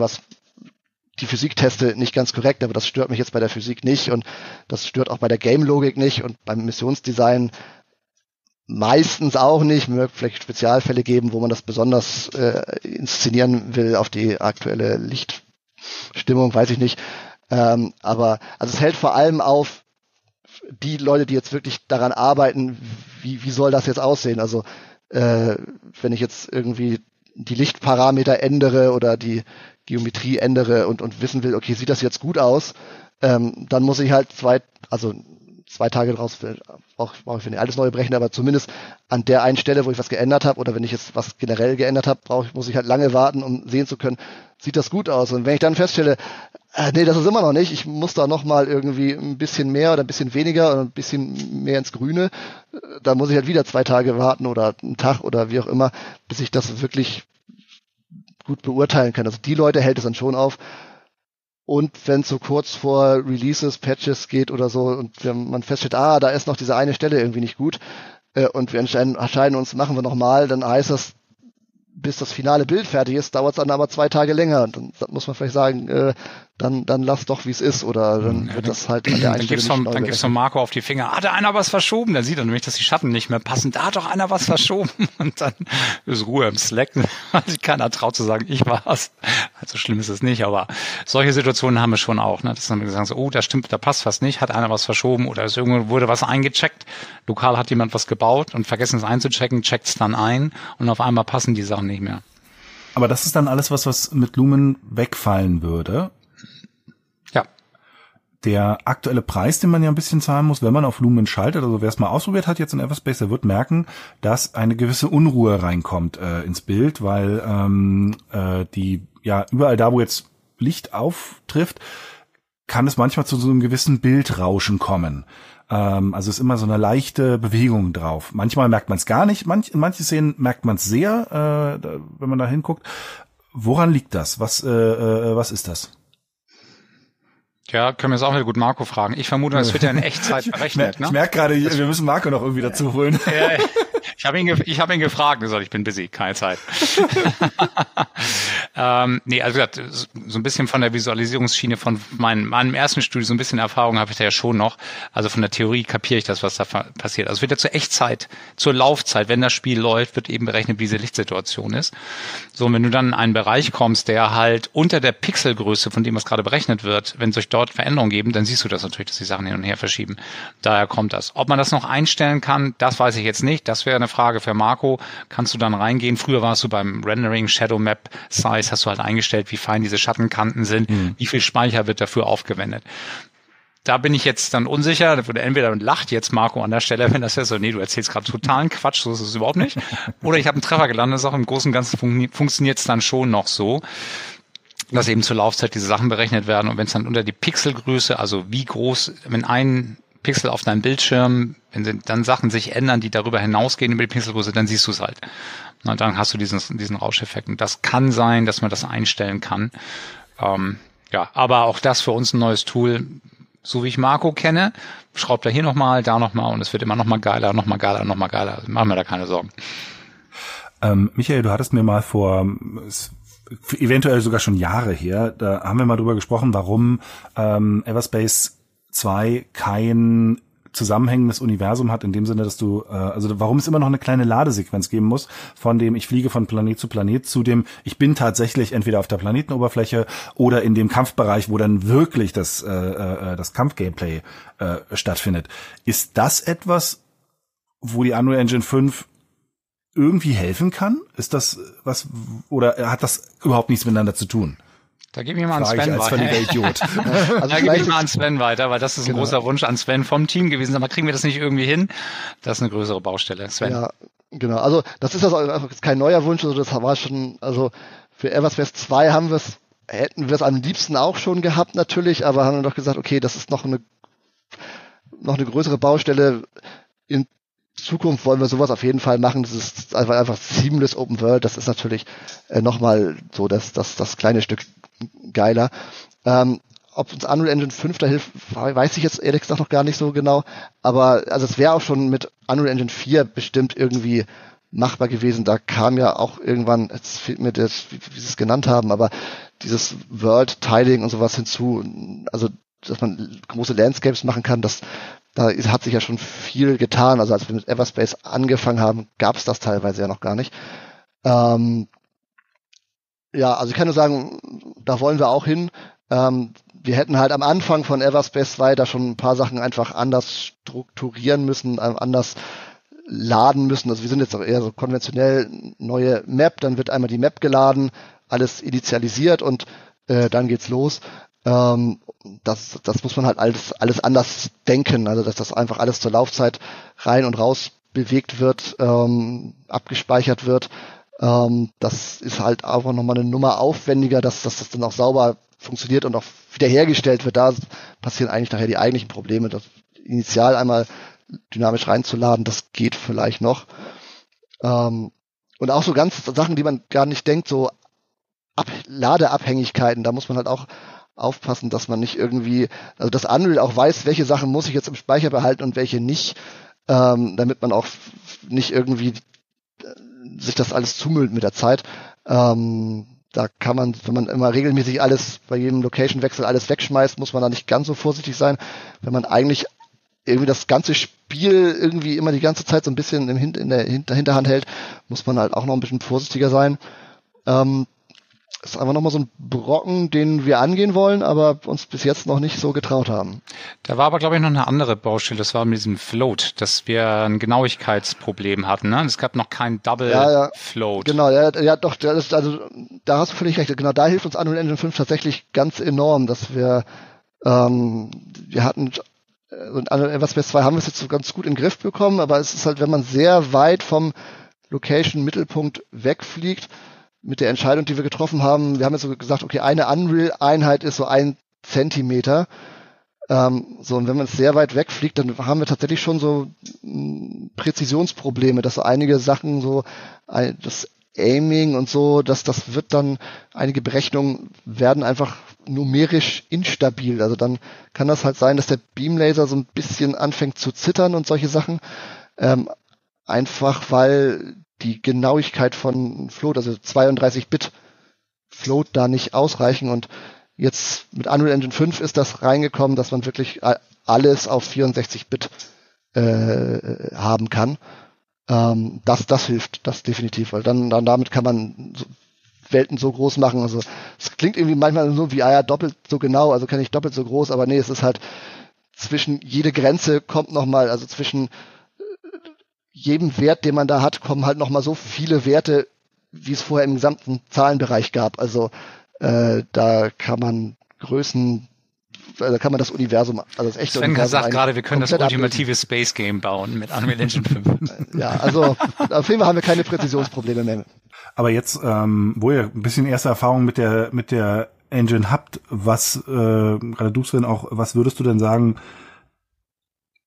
die Physik teste, nicht ganz korrekt, aber das stört mich jetzt bei der Physik nicht und das stört auch bei der Game-Logik nicht und beim Missionsdesign meistens auch nicht. Möge vielleicht Spezialfälle geben, wo man das besonders inszenieren will auf die aktuelle Lichtstimmung, weiß ich nicht. Aber also es hält vor allem auf die Leute, die jetzt wirklich daran arbeiten, wie soll das jetzt aussehen? Also wenn ich jetzt irgendwie die Lichtparameter ändere oder die Geometrie ändere und wissen will, okay, sieht das jetzt gut aus, dann muss ich halt 2 Tage draus brauche ich für alles neue berechnen, aber zumindest an der einen Stelle, wo ich was geändert habe oder wenn ich jetzt was generell geändert habe, muss ich halt lange warten, um sehen zu können, sieht das gut aus. Und wenn ich dann feststelle, nee, das ist immer noch nicht, ich muss da nochmal irgendwie ein bisschen mehr oder ein bisschen weniger oder ein bisschen mehr ins Grüne, da muss ich halt wieder 2 Tage warten oder einen Tag oder wie auch immer, bis ich das wirklich gut beurteilen kann. Also die Leute hält es dann schon auf. Und wenn es so kurz vor Releases, Patches geht oder so und man feststellt, da ist noch diese eine Stelle irgendwie nicht gut und wir entscheiden uns, machen wir nochmal, dann heißt das, bis das finale Bild fertig ist, dauert es dann aber 2 Tage länger. Und dann muss man vielleicht sagen, dann lass doch, wie es ist. Oder dann wird das halt an der einen Stelle nicht neu Dann gibst du Marco auf die Finger. Hat da einer was verschoben? Dann sieht er nämlich, dass die Schatten nicht mehr passen. Da hat doch einer was verschoben. Und dann ist Ruhe im Slack. Also keiner traut zu sagen, ich war's. Also schlimm ist es nicht. Aber solche Situationen haben wir schon auch. Ne? Dass dann gesagt, oh, da stimmt, da passt was nicht. Hat einer was verschoben? Oder ist irgendwo wurde was eingecheckt? Lokal hat jemand was gebaut und vergessen es einzuchecken, checkt es dann ein. Und auf einmal passen die Sachen nicht mehr. Aber das ist dann alles, was mit Lumen wegfallen würde. Ja. Der aktuelle Preis, den man ja ein bisschen zahlen muss, wenn man auf Lumen schaltet, also wer es mal ausprobiert hat jetzt in Everspace, der wird merken, dass eine gewisse Unruhe reinkommt ins Bild, weil die ja überall da, wo jetzt Licht auftrifft, kann es manchmal zu so einem gewissen Bildrauschen kommen. Also ist immer so eine leichte Bewegung drauf. Manchmal merkt man es gar nicht, in manchen Szenen merkt man es sehr, wenn man da hinguckt. Woran liegt das? Was ist das? Ja, können wir jetzt auch wieder gut Marco fragen. Ich vermute, es wird ja in Echtzeit berechnet. Ne? Ich merke gerade, wir müssen Marco noch irgendwie dazu holen. Ich habe ihn gefragt, gesagt, ich bin busy, keine Zeit. Nee, also so ein bisschen von der Visualisierungsschiene von meinem ersten Studio, so ein bisschen Erfahrung habe ich da ja schon noch. Also von der Theorie kapiere ich das, was da passiert. Also es wird ja zur Echtzeit, zur Laufzeit, wenn das Spiel läuft, wird eben berechnet, wie diese Lichtsituation ist. So, und wenn du dann in einen Bereich kommst, der halt unter der Pixelgröße, von dem was gerade berechnet wird, wenn sich dort Veränderungen geben, dann siehst du das natürlich, dass die Sachen hin und her verschieben. Daher kommt das. Ob man das noch einstellen kann, das weiß ich jetzt nicht. Das wäre eine Frage für Marco. Kannst du dann reingehen? Früher warst du beim Rendering, Shadow Map, Size, hast du halt eingestellt, wie fein diese Schattenkanten sind, wie viel Speicher wird dafür aufgewendet. Da bin ich jetzt dann unsicher. Entweder lacht jetzt Marco an der Stelle, wenn das ja so, nee, du erzählst gerade totalen Quatsch, so ist es überhaupt nicht. Oder ich habe einen Treffer gelandet, sag, im Großen und Ganzen funktioniert es dann schon noch so, dass eben zur Laufzeit diese Sachen berechnet werden. Und wenn es dann unter die Pixelgröße, also wie groß, wenn ein Pixel auf deinem Bildschirm, wenn dann Sachen sich ändern, die darüber hinausgehen über die Pixelgröße, dann siehst du es halt. Und dann hast du diesen Rauscheffekt. Und das kann sein, dass man das einstellen kann. Aber auch das für uns ein neues Tool. So wie ich Marco kenne, schraubt er hier nochmal, da nochmal und es wird immer nochmal geiler, nochmal geiler, nochmal geiler. Also machen wir da keine Sorgen. Michael, du hattest mir mal eventuell sogar schon Jahre her, da haben wir mal drüber gesprochen, warum Everspace 2 kein zusammenhängendes Universum hat, in dem Sinne, dass warum es immer noch eine kleine Ladesequenz geben muss, von dem ich fliege von Planet zu Planet zu dem, ich bin tatsächlich entweder auf der Planetenoberfläche oder in dem Kampfbereich, wo dann wirklich das Kampfgameplay stattfindet. Ist das etwas, wo die Unreal Engine 5 irgendwie helfen kann? Ist das was, oder hat das überhaupt nichts miteinander zu tun? Da gebe ich mal an Sven weiter. Idiot. Also da gebe ich mal an Sven weiter, weil das ist ein großer Wunsch an Sven vom Team gewesen. Aber kriegen wir das nicht irgendwie hin? Das ist eine größere Baustelle. Sven. Ja, genau. Also das ist also kein neuer Wunsch. Also das war schon, also für Everspace 2 hätten wir es am liebsten auch schon gehabt natürlich, aber haben wir doch gesagt, okay, das ist noch eine größere Baustelle. In Zukunft wollen wir sowas auf jeden Fall machen. Das ist einfach seamless Open World. Das ist natürlich nochmal so das kleine Stück geiler. Ob uns Unreal Engine 5 da hilft, weiß ich jetzt ehrlich gesagt noch gar nicht so genau. Aber also es wäre auch schon mit Unreal Engine 4 bestimmt irgendwie machbar gewesen. Da kam ja auch irgendwann, jetzt fehlt mir das, wie sie es genannt haben, aber dieses World Tiling und sowas hinzu. Also dass man große Landscapes machen kann, hat sich ja schon viel getan. Also als wir mit Everspace angefangen haben, gab es das teilweise ja noch gar nicht. Also ich kann nur sagen, da wollen wir auch hin. Wir hätten halt am Anfang von Everspace 2 da schon ein paar Sachen einfach anders strukturieren müssen, anders laden müssen. Also wir sind jetzt auch eher so konventionell neue Map, dann wird einmal die Map geladen, alles initialisiert und dann geht's los. Das muss man halt alles anders denken, also dass das einfach alles zur Laufzeit rein und raus bewegt wird, abgespeichert wird. Das ist halt einfach nochmal eine Nummer aufwendiger, dass das dann auch sauber funktioniert und auch wiederhergestellt wird. Da passieren eigentlich nachher die eigentlichen Probleme. Das initial einmal dynamisch reinzuladen, das geht vielleicht noch. Und auch so ganz Sachen, die man gar nicht denkt, so Ladeabhängigkeiten, da muss man halt auch aufpassen, dass man nicht irgendwie, also dass Unreal auch weiß, welche Sachen muss ich jetzt im Speicher behalten und welche nicht, damit man auch nicht irgendwie sich das alles zumüllt mit der Zeit. Da kann man, wenn man immer regelmäßig alles bei jedem Location-Wechsel alles wegschmeißt, muss man da nicht ganz so vorsichtig sein. Wenn man eigentlich irgendwie das ganze Spiel irgendwie immer die ganze Zeit so ein bisschen in der Hinterhand hält, muss man halt auch noch ein bisschen vorsichtiger sein. Ist einfach nochmal so ein Brocken, den wir angehen wollen, aber uns bis jetzt noch nicht so getraut haben. Da war aber, glaube ich, noch eine andere Baustelle. Das war mit diesem Float, dass wir ein Genauigkeitsproblem hatten. Ne? Es gab noch kein Double Float. Genau, ja doch, da hast du völlig recht. Genau, da hilft uns Unreal Engine 5 tatsächlich ganz enorm, dass wir hatten und Everspace 2 haben wir es jetzt so ganz gut in den Griff bekommen, aber es ist halt, wenn man sehr weit vom Location-Mittelpunkt wegfliegt, mit der Entscheidung, die wir getroffen haben, wir haben jetzt so gesagt, okay, eine Unreal-Einheit ist so 1 Zentimeter. Und wenn man sehr weit wegfliegt, dann haben wir tatsächlich schon so Präzisionsprobleme, dass so einige Sachen, so das Aiming und so, das wird dann, einige Berechnungen werden einfach numerisch instabil. Also dann kann das halt sein, dass der Beamlaser so ein bisschen anfängt zu zittern und solche Sachen. Einfach weil die Genauigkeit von Float, also 32-Bit Float da nicht ausreichen und jetzt mit Unreal Engine 5 ist das reingekommen, dass man wirklich alles auf 64-Bit haben kann. Das hilft, das definitiv, weil dann damit kann man Welten so groß machen. Also es klingt irgendwie manchmal so wie, doppelt so genau, also kann ich doppelt so groß, aber nee, es ist halt zwischen jede Grenze kommt nochmal, also zwischen jedem Wert, den man da hat, kommen halt nochmal so viele Werte, wie es vorher im gesamten Zahlenbereich gab. Also da kann man da kann man das Universum, also das echte Sven Universum sagt gerade, wir können das ultimative Space Game bauen mit Unreal Engine 5. Ja, also auf jeden Fall haben wir keine Präzisionsprobleme mehr. Aber jetzt, wo ihr ein bisschen erste Erfahrung mit der Engine habt, gerade du, Sven, auch, was würdest du denn sagen,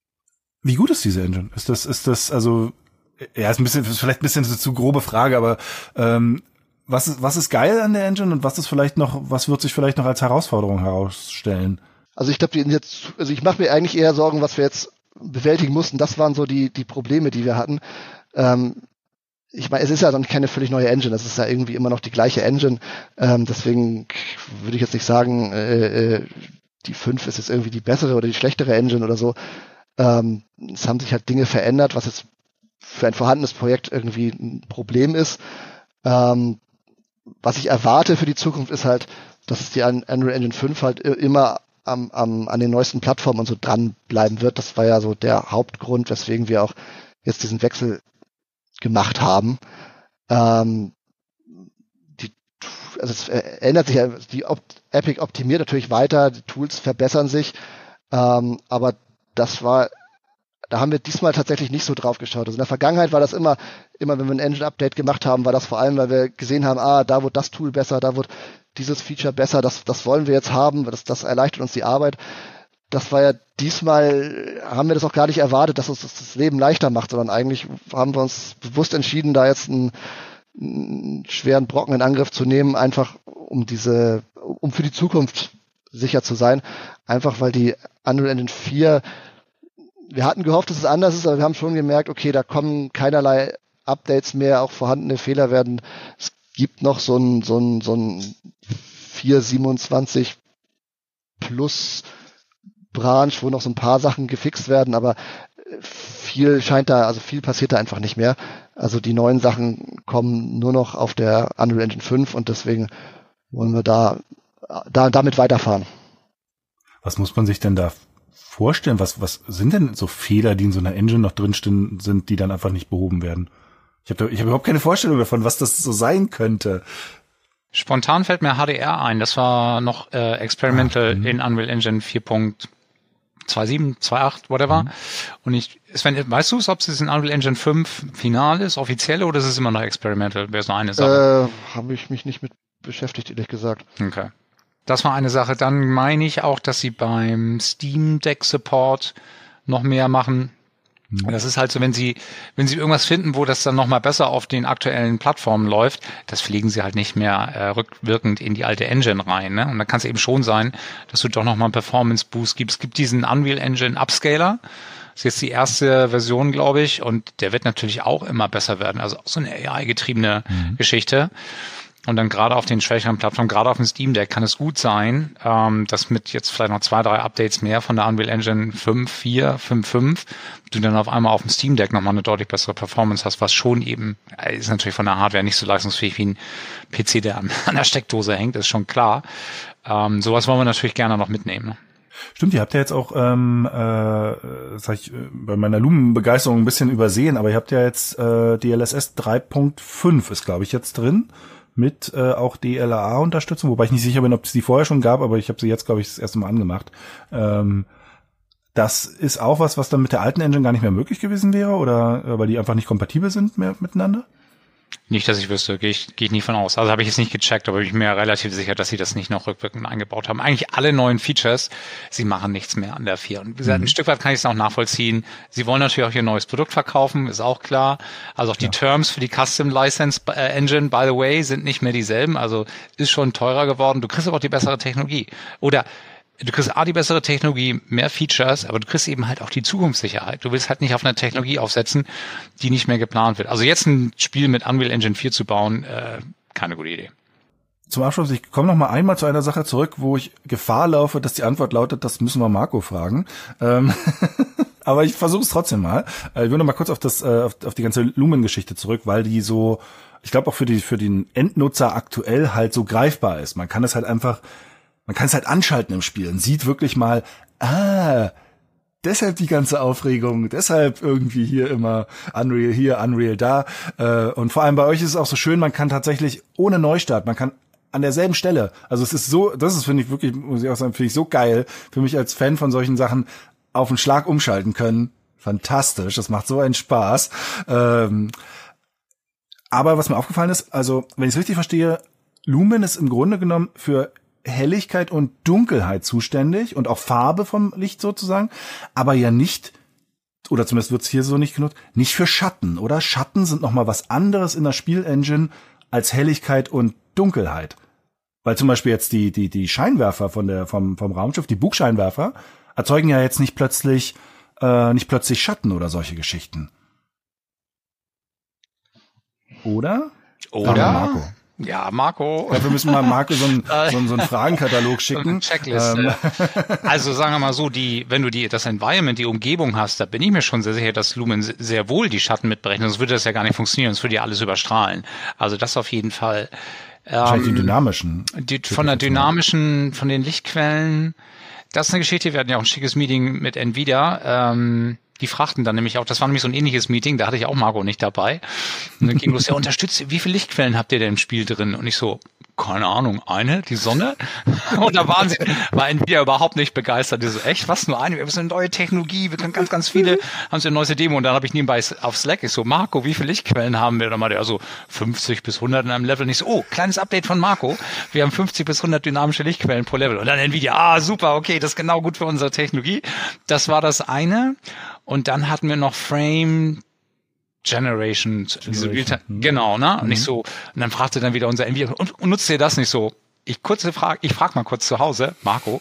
Wie gut ist diese Engine? Ist das, also, ja, ist vielleicht ein bisschen zu grobe Frage, aber, was ist geil an der Engine und was wird sich vielleicht noch als Herausforderung herausstellen? Also ich glaube, ich mache mir eigentlich eher Sorgen, was wir jetzt bewältigen mussten. Das waren so die Probleme, die wir hatten. Ich meine, es ist ja dann keine völlig neue Engine, das ist ja irgendwie immer noch die gleiche Engine. Deswegen würde ich jetzt nicht sagen, die 5 ist jetzt irgendwie die bessere oder die schlechtere Engine oder so. Es haben sich halt Dinge verändert, was jetzt für ein vorhandenes Projekt irgendwie ein Problem ist. Was ich erwarte für die Zukunft ist halt, dass es die Unreal Engine 5 halt immer an den neuesten Plattformen und so dranbleiben wird. Das war ja so der Hauptgrund, weswegen wir auch jetzt diesen Wechsel gemacht haben. Also es ändert sich ja, Epic optimiert natürlich weiter, die Tools verbessern sich, aber da haben wir diesmal tatsächlich nicht so drauf geschaut. Also in der Vergangenheit war das immer wenn wir ein Engine-Update gemacht haben, war das vor allem, weil wir gesehen haben, da wird das Tool besser, da wird dieses Feature besser, das wollen wir jetzt haben, das erleichtert uns die Arbeit. Das war ja diesmal, haben wir das auch gar nicht erwartet, dass uns das Leben leichter macht, sondern eigentlich haben wir uns bewusst entschieden, da jetzt einen schweren Brocken in Angriff zu nehmen, einfach um für die Zukunft sicher zu sein. Einfach weil die Unreal Engine 4, wir hatten gehofft, dass es anders ist, aber wir haben schon gemerkt, okay, da kommen keinerlei Updates mehr, auch vorhandene Fehler werden. Es gibt noch so ein 4.27 plus Branch, wo noch so ein paar Sachen gefixt werden, aber viel passiert da einfach nicht mehr. Also die neuen Sachen kommen nur noch auf der Unreal Engine 5 und deswegen wollen wir damit weiterfahren. Was muss man sich denn da vorstellen? Was sind denn so Fehler, die in so einer Engine noch drinstehen sind, die dann einfach nicht behoben werden? Ich hab überhaupt keine Vorstellung davon, was das so sein könnte. Spontan fällt mir HDR ein. Das war noch Experimental in Unreal Engine 4.27, 2.8, whatever. Und Sven, weißt du es, ob es in Unreal Engine 5 final ist, offiziell, oder ist es immer noch Experimental? Wäre es nur eine Sache? Habe ich mich nicht mit beschäftigt, ehrlich gesagt. Okay. Das war eine Sache. Dann meine ich auch, dass sie beim Steam Deck Support noch mehr machen. Das ist halt so, wenn sie irgendwas finden, wo das dann nochmal besser auf den aktuellen Plattformen läuft, das pflegen sie halt nicht mehr rückwirkend in die alte Engine rein. Ne? Und dann kann es eben schon sein, dass du doch nochmal einen Performance-Boost gibst. Es gibt diesen Unreal Engine Upscaler. Das ist jetzt die erste Version, glaube ich, und der wird natürlich auch immer besser werden. Also auch so eine AI-getriebene Geschichte. Und dann gerade auf den schwächeren Plattformen, gerade auf dem Steam Deck, kann es gut sein, dass mit jetzt vielleicht noch 2, 3 Updates mehr von der Unreal Engine 5.4, 5.5 du dann auf einmal auf dem Steam Deck nochmal eine deutlich bessere Performance hast, was schon eben, ist natürlich von der Hardware nicht so leistungsfähig wie ein PC, der an der Steckdose hängt, ist schon klar. Sowas wollen wir natürlich gerne noch mitnehmen. Ne? Stimmt, ihr habt ja jetzt auch, das habe ich bei meiner Lumen-Begeisterung ein bisschen übersehen, aber ihr habt ja jetzt DLSS 3.5 ist, glaube ich, jetzt drin. Mit auch DLAA-Unterstützung, wobei ich nicht sicher bin, ob es die vorher schon gab, aber ich habe sie jetzt, glaube ich, das erste Mal angemacht. Das ist auch was dann mit der alten Engine gar nicht mehr möglich gewesen wäre, oder weil die einfach nicht kompatibel sind mehr miteinander? Nicht, dass ich wüsste, gehe ich nicht von aus. Also habe ich jetzt nicht gecheckt, aber ich bin mir relativ sicher, dass sie das nicht noch rückwirkend eingebaut haben. Eigentlich alle neuen Features, sie machen nichts mehr an der 4. Und wie gesagt, ein Stück weit kann ich es auch nachvollziehen. Sie wollen natürlich auch ihr neues Produkt verkaufen, ist auch klar. Also auch die Terms für die Custom License Engine, by the way, sind nicht mehr dieselben. Also ist schon teurer geworden. Du kriegst aber auch die bessere Technologie. Oder du kriegst die bessere Technologie, mehr Features, aber du kriegst eben halt auch die Zukunftssicherheit. Du willst halt nicht auf eine Technologie aufsetzen, die nicht mehr geplant wird. Also jetzt ein Spiel mit Unreal Engine 4 zu bauen, keine gute Idee. Zum Abschluss, ich komme noch mal einmal zu einer Sache zurück, wo ich Gefahr laufe, dass die Antwort lautet, das müssen wir Marco fragen. Aber ich versuche es trotzdem mal. Ich will noch mal kurz auf die ganze Lumen-Geschichte zurück, weil die so, ich glaube auch für den Endnutzer aktuell halt so greifbar ist. Man kann es halt anschalten im Spiel und sieht wirklich mal, deshalb die ganze Aufregung, deshalb irgendwie hier immer Unreal hier, Unreal da. Und vor allem bei euch ist es auch so schön, man kann tatsächlich ohne Neustart, man kann an derselben Stelle, also es ist so, das ist, finde ich wirklich, muss ich auch sagen, finde ich so geil, für mich als Fan von solchen Sachen, auf einen Schlag umschalten können. Fantastisch, das macht so einen Spaß. Aber was mir aufgefallen ist, also wenn ich es richtig verstehe, Lumen ist im Grunde genommen für Helligkeit und Dunkelheit zuständig und auch Farbe vom Licht sozusagen, aber ja nicht oder zumindest wird's hier so nicht genutzt, nicht für Schatten, oder? Schatten sind nochmal was anderes in der Spielengine als Helligkeit und Dunkelheit. Weil zum Beispiel jetzt die Scheinwerfer vom Raumschiff, die Bugscheinwerfer, erzeugen ja jetzt nicht plötzlich Schatten oder solche Geschichten. Oder? Marco. Ja, Marco. Dafür müssen wir Marco so einen Fragenkatalog schicken. Checkliste. Also sagen wir mal so, wenn du das Environment, die Umgebung hast, da bin ich mir schon sehr sicher, dass Lumen sehr wohl die Schatten mitberechnet. Sonst würde das ja gar nicht funktionieren. Sonst würde ja alles überstrahlen. Also das auf jeden Fall. Wahrscheinlich die dynamischen. Von den Lichtquellen. Das ist eine Geschichte. Wir hatten ja auch ein schickes Meeting mit Nvidia. Die fragten dann nämlich auch, das war nämlich so ein ähnliches Meeting, da hatte ich auch Marco nicht dabei. Und dann ging los, ja, unterstützt, wie viele Lichtquellen habt ihr denn im Spiel drin? Und ich so, keine Ahnung, eine, die Sonne? Und da war Nvidia überhaupt nicht begeistert. Die so, echt, was, nur eine? Wir haben so eine neue Technologie, wir können ganz, ganz viele, haben so eine neue Demo. Und dann habe ich nebenbei auf Slack, ich so, Marco, wie viele Lichtquellen haben wir? Und dann meinte er so, 50 bis 100 in einem Level. Und ich so, oh, kleines Update von Marco. Wir haben 50 bis 100 dynamische Lichtquellen pro Level. Und dann Nvidia, super, okay, das ist genau gut für unsere Technologie. Das war das eine. Und dann hatten wir noch Frame Generation. Genau, ne? Und ich so, und dann fragte dann wieder unser Nvidia, und nutzt ihr das nicht so? Ich frag mal kurz zu Hause, Marco.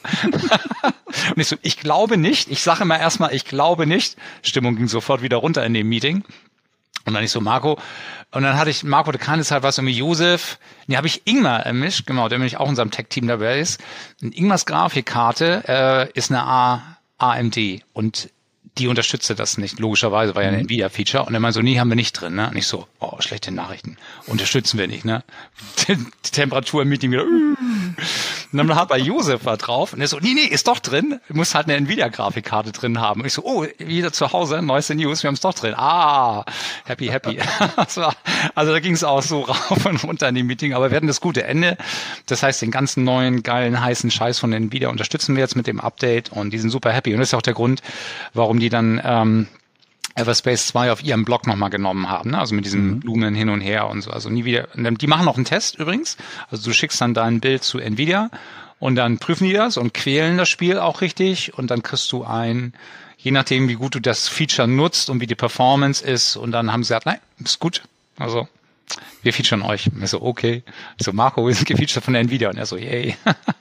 Und ich so, ich glaube nicht. Ich sage immer erstmal, ich glaube nicht. Stimmung ging sofort wieder runter in dem Meeting. Und dann ich so, Marco. Und dann hatte ich, Marco, der kannte es halt was, irgendwie Josef. Nee, habe ich Ingmar ermischt, genau, der nämlich auch in unserem Tech-Team dabei ist. Und Ingmars Grafikkarte ist eine AMD. Und die unterstützte das nicht, logischerweise, war ja ein Nvidia-Feature. Und er meinte so, nee, haben wir nicht drin, ne? Und ich so, oh, schlechte Nachrichten. Unterstützen wir nicht, ne? Die Temperatur im Meeting wieder, Und dann hat bei Josef war drauf. Und er so, nee, ist doch drin. Du musst halt eine Nvidia-Grafikkarte drin haben. Und ich so, oh, wieder zu Hause, neueste News, wir haben es doch drin. Happy. Also da ging es auch so rauf und runter in dem Meeting. Aber wir hatten das gute Ende. Das heißt, den ganzen neuen, geilen, heißen Scheiß von Nvidia unterstützen wir jetzt mit dem Update. Und die sind super happy. Und das ist auch der Grund, warum die dann Everspace 2 auf ihrem Blog nochmal genommen haben, ne? Also mit diesem Lumen hin und her und so. Also nie wieder. Die machen noch einen Test übrigens. Also du schickst dann dein Bild zu Nvidia und dann prüfen die das und quälen das Spiel auch richtig und dann kriegst du je nachdem wie gut du das Feature nutzt und wie die Performance ist und dann haben sie gesagt, nein, ist gut. Also wir featuren euch. Und ich so, okay. Ich so, Marco, wir sind gefeatured von der Nvidia und er so, yay.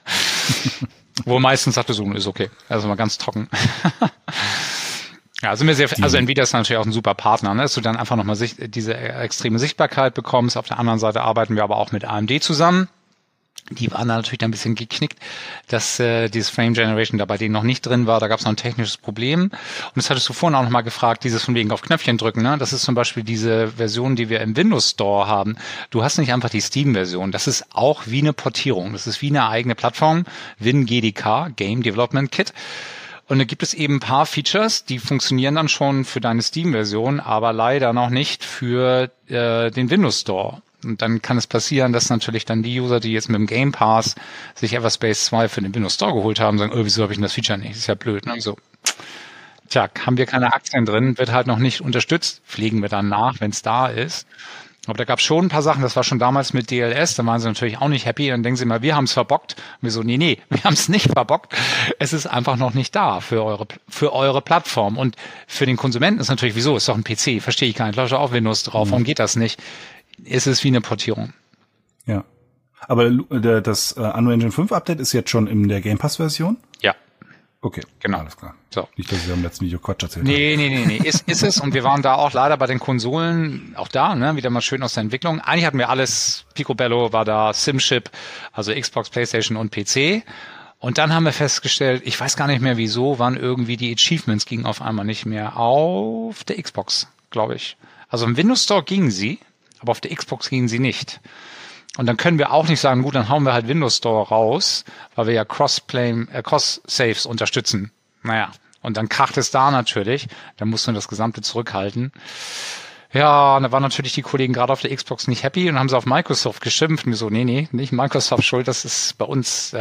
Wo meistens sagte so, ist okay. Also mal ganz trocken. Ja, also Nvidia ist natürlich auch ein super Partner, ne? Dass du dann einfach nochmal diese extreme Sichtbarkeit bekommst. Auf der anderen Seite arbeiten wir aber auch mit AMD zusammen. Die waren da natürlich dann ein bisschen geknickt, dass dieses Frame Generation da bei denen noch nicht drin war. Da gab es noch ein technisches Problem. Und das hattest du vorhin auch nochmal gefragt, dieses von wegen auf Knöpfchen drücken, ne? Das ist zum Beispiel diese Version, die wir im Windows Store haben. Du hast nicht einfach die Steam-Version. Das ist auch wie eine Portierung. Das ist wie eine eigene Plattform. WinGDK, Game Development Kit. Und da gibt es eben ein paar Features, die funktionieren dann schon für deine Steam-Version, aber leider noch nicht für den Windows Store. Und dann kann es passieren, dass natürlich dann die User, die jetzt mit dem Game Pass sich Everspace 2 für den Windows Store geholt haben, sagen, wieso habe ich denn das Feature nicht? Das ist ja blöd, ne? So, tja, haben wir keine Aktien drin, wird halt noch nicht unterstützt, pflegen wir dann nach, wenn es da ist. Aber da gab es schon ein paar Sachen, das war schon damals mit DLS, da waren sie natürlich auch nicht happy. Dann denken sie mal, wir haben es verbockt. Und wir so, nee, wir haben es nicht verbockt. Es ist einfach noch nicht da für eure Plattform. Und für den Konsumenten ist natürlich, wieso, ist doch ein PC, verstehe ich gar nicht, läuft auch Windows drauf, warum geht das nicht? Es ist wie eine Portierung. Ja. Aber das Unreal Engine 5 Update ist jetzt schon in der Game Pass Version? Ja. Okay, genau. Alles klar. So. Nicht, dass ich am letzten Video Quatsch erzählt habe. Nee. Ist es. Und wir waren da auch leider bei den Konsolen, auch da, ne, wieder mal schön aus der Entwicklung. Eigentlich hatten wir alles, Picobello war da, SimChip, also Xbox, PlayStation und PC. Und dann haben wir festgestellt, ich weiß gar nicht mehr wieso, wann irgendwie die Achievements gingen auf einmal nicht mehr auf der Xbox, glaube ich. Also im Windows Store gingen sie, aber auf der Xbox gingen sie nicht. Und dann können wir auch nicht sagen, gut, dann hauen wir halt Windows Store raus, weil wir ja Cross-Saves unterstützen. Naja, und dann kracht es da natürlich. Dann musst du das Gesamte zurückhalten. Ja, und da waren natürlich die Kollegen gerade auf der Xbox nicht happy und haben sie auf Microsoft geschimpft. Und wir so, nee, nicht Microsoft schuld, das ist bei uns,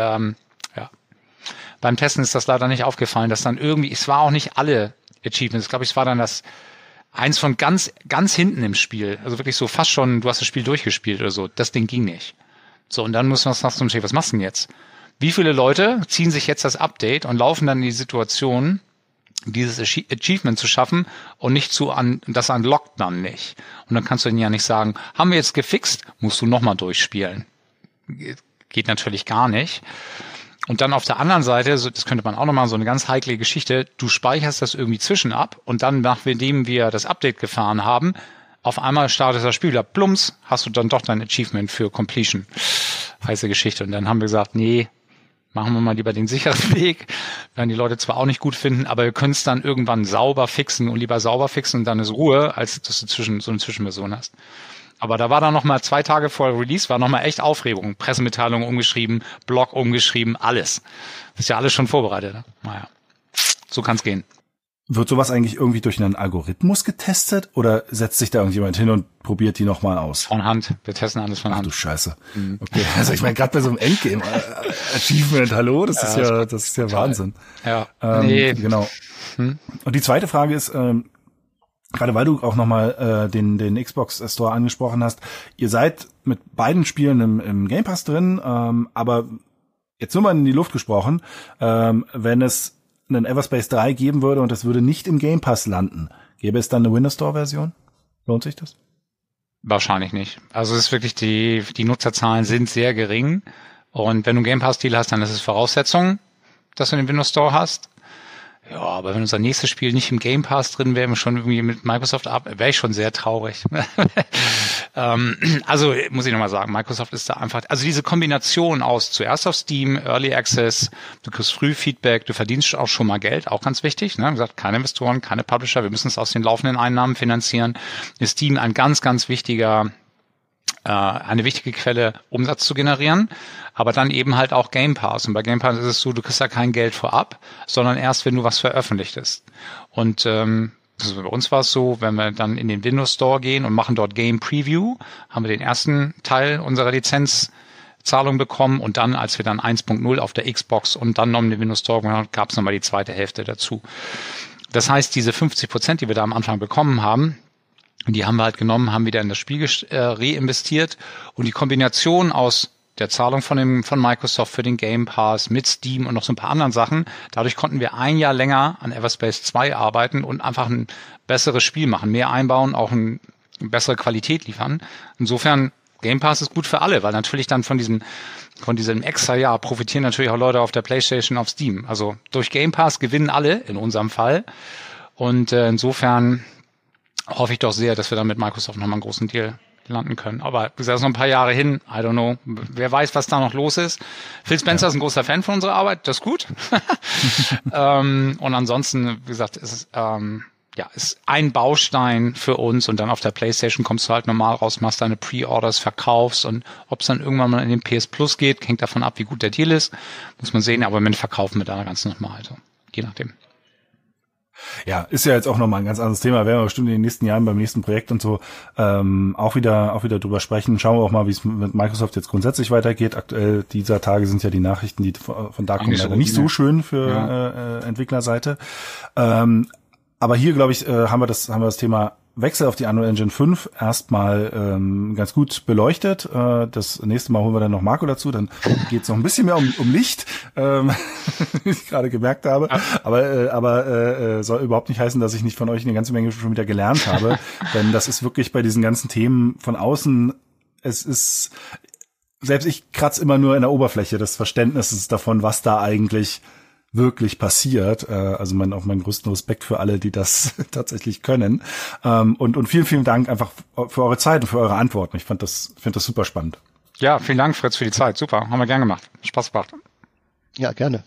beim Testen ist das leider nicht aufgefallen, dass dann irgendwie, es war auch nicht alle Achievements. Ich glaube, es war dann eins von ganz, ganz hinten im Spiel. Also wirklich so fast schon, du hast das Spiel durchgespielt oder so. Das Ding ging nicht. So, und dann muss man sagen, was machst du denn jetzt? Wie viele Leute ziehen sich jetzt das Update und laufen dann in die Situation, dieses Achievement zu schaffen und nicht das unlockt dann nicht. Und dann kannst du ihnen ja nicht sagen, haben wir jetzt gefixt, musst du nochmal durchspielen. Geht natürlich gar nicht. Und dann auf der anderen Seite, das könnte man auch nochmal, so eine ganz heikle Geschichte, du speicherst das irgendwie zwischen ab und dann, nachdem wir das Update gefahren haben, auf einmal startet das Spiel wieder, plumps, hast du dann doch dein Achievement für Completion. Heiße Geschichte. Und dann haben wir gesagt, nee, machen wir mal lieber den sicheren Weg. Werden die Leute zwar auch nicht gut finden, aber wir können es dann irgendwann sauber fixen und lieber sauber fixen und dann ist Ruhe, als dass du so eine Zwischenversion hast. Aber da war dann nochmal 2 Tage vor Release, war nochmal echt Aufregung. Pressemitteilung umgeschrieben, Blog umgeschrieben, alles. Das ist ja alles schon vorbereitet. Ne? Naja, so kann's gehen. Wird sowas eigentlich irgendwie durch einen Algorithmus getestet oder setzt sich da irgendjemand hin und probiert die nochmal aus? Von Hand. Wir testen alles von Hand. Ach du Scheiße. Okay, also ich meine, gerade bei so einem Endgame Achievement, hallo, das ist ja Wahnsinn. Ja. Nee. Genau. Und die zweite Frage ist, gerade weil du auch nochmal den Xbox Store angesprochen hast, ihr seid mit beiden Spielen im Game Pass drin, aber jetzt nur mal in die Luft gesprochen, wenn es einen Everspace 3 geben würde und es würde nicht im Game Pass landen, gäbe es dann eine Windows Store Version? Lohnt sich das? Wahrscheinlich nicht. Also es ist wirklich, die Nutzerzahlen sind sehr gering und wenn du einen Game Pass Deal hast, dann ist es Voraussetzung, dass du den Windows Store hast. Ja, aber wenn unser nächstes Spiel nicht im Game Pass drin wäre, schon irgendwie mit Microsoft wäre ich schon sehr traurig. Also muss ich nochmal sagen, Microsoft ist da einfach, also diese Kombination aus zuerst auf Steam, Early Access, du kriegst früh Feedback, du verdienst auch schon mal Geld, auch ganz wichtig. Ne? Wie gesagt, keine Investoren, keine Publisher, wir müssen es aus den laufenden Einnahmen finanzieren. Ist Steam ein ganz, ganz wichtiger eine wichtige Quelle, Umsatz zu generieren, aber dann eben halt auch Game Pass. Und bei Game Pass ist es so, du kriegst ja kein Geld vorab, sondern erst, wenn du was veröffentlichtest. Und also bei uns war es so, wenn wir dann in den Windows Store gehen und machen dort Game Preview, haben wir den ersten Teil unserer Lizenzzahlung bekommen und dann, als wir dann 1.0 auf der Xbox und dann noch in den Windows Store gemacht haben, gab es nochmal die zweite Hälfte dazu. Das heißt, diese 50%, die wir da am Anfang bekommen haben, die haben wir halt genommen, haben wieder in das Spiel reinvestiert und die Kombination aus der Zahlung von Microsoft für den Game Pass mit Steam und noch so ein paar anderen Sachen, dadurch konnten wir 1 Jahr länger an Everspace 2 arbeiten und einfach ein besseres Spiel machen, mehr einbauen, auch eine bessere Qualität liefern. Insofern, Game Pass ist gut für alle, weil natürlich dann von diesem extra Jahr profitieren natürlich auch Leute auf der PlayStation, auf Steam. Also durch Game Pass gewinnen alle, in unserem Fall. Und insofern hoffe ich doch sehr, dass wir dann mit Microsoft nochmal einen großen Deal landen können. Aber wie gesagt, ist noch ein paar Jahre hin. I don't know. Wer weiß, was da noch los ist. Phil Spencer ist ein großer Fan von unserer Arbeit. Das ist gut. Und ansonsten, wie gesagt, ist ein Baustein für uns. Und dann auf der PlayStation kommst du halt normal raus, machst deine Pre-Orders, verkaufst. Und ob es dann irgendwann mal in den PS Plus geht, hängt davon ab, wie gut der Deal ist. Muss man sehen. Aber mit Verkaufen wir da ganz normal. Also, je nachdem. Ja, ist ja jetzt auch nochmal ein ganz anderes Thema. Werden wir bestimmt in den nächsten Jahren beim nächsten Projekt und so auch wieder drüber sprechen. Schauen wir auch mal, wie es mit Microsoft jetzt grundsätzlich weitergeht. Aktuell dieser Tage sind ja die Nachrichten, die von da kommen, leider nicht so schön für Entwicklerseite. Aber hier, glaube ich, haben wir das Thema Wechsel auf die Unreal Engine 5 erstmal ganz gut beleuchtet. Das nächste Mal holen wir dann noch Marco dazu, dann geht es noch ein bisschen mehr um Licht, wie ich gerade gemerkt habe. Aber soll überhaupt nicht heißen, dass ich nicht von euch eine ganze Menge schon wieder gelernt habe. Denn das ist wirklich bei diesen ganzen Themen von außen, es ist, selbst ich kratze immer nur in der Oberfläche des Verständnisses davon, was da eigentlich wirklich passiert. Also auf meinen größten Respekt für alle, die das tatsächlich können. Und vielen, vielen Dank einfach für eure Zeit und für eure Antworten. Ich finde das super spannend. Ja, vielen Dank, Fritz, für die Zeit. Super, haben wir gern gemacht. Spaß gemacht. Ja, gerne.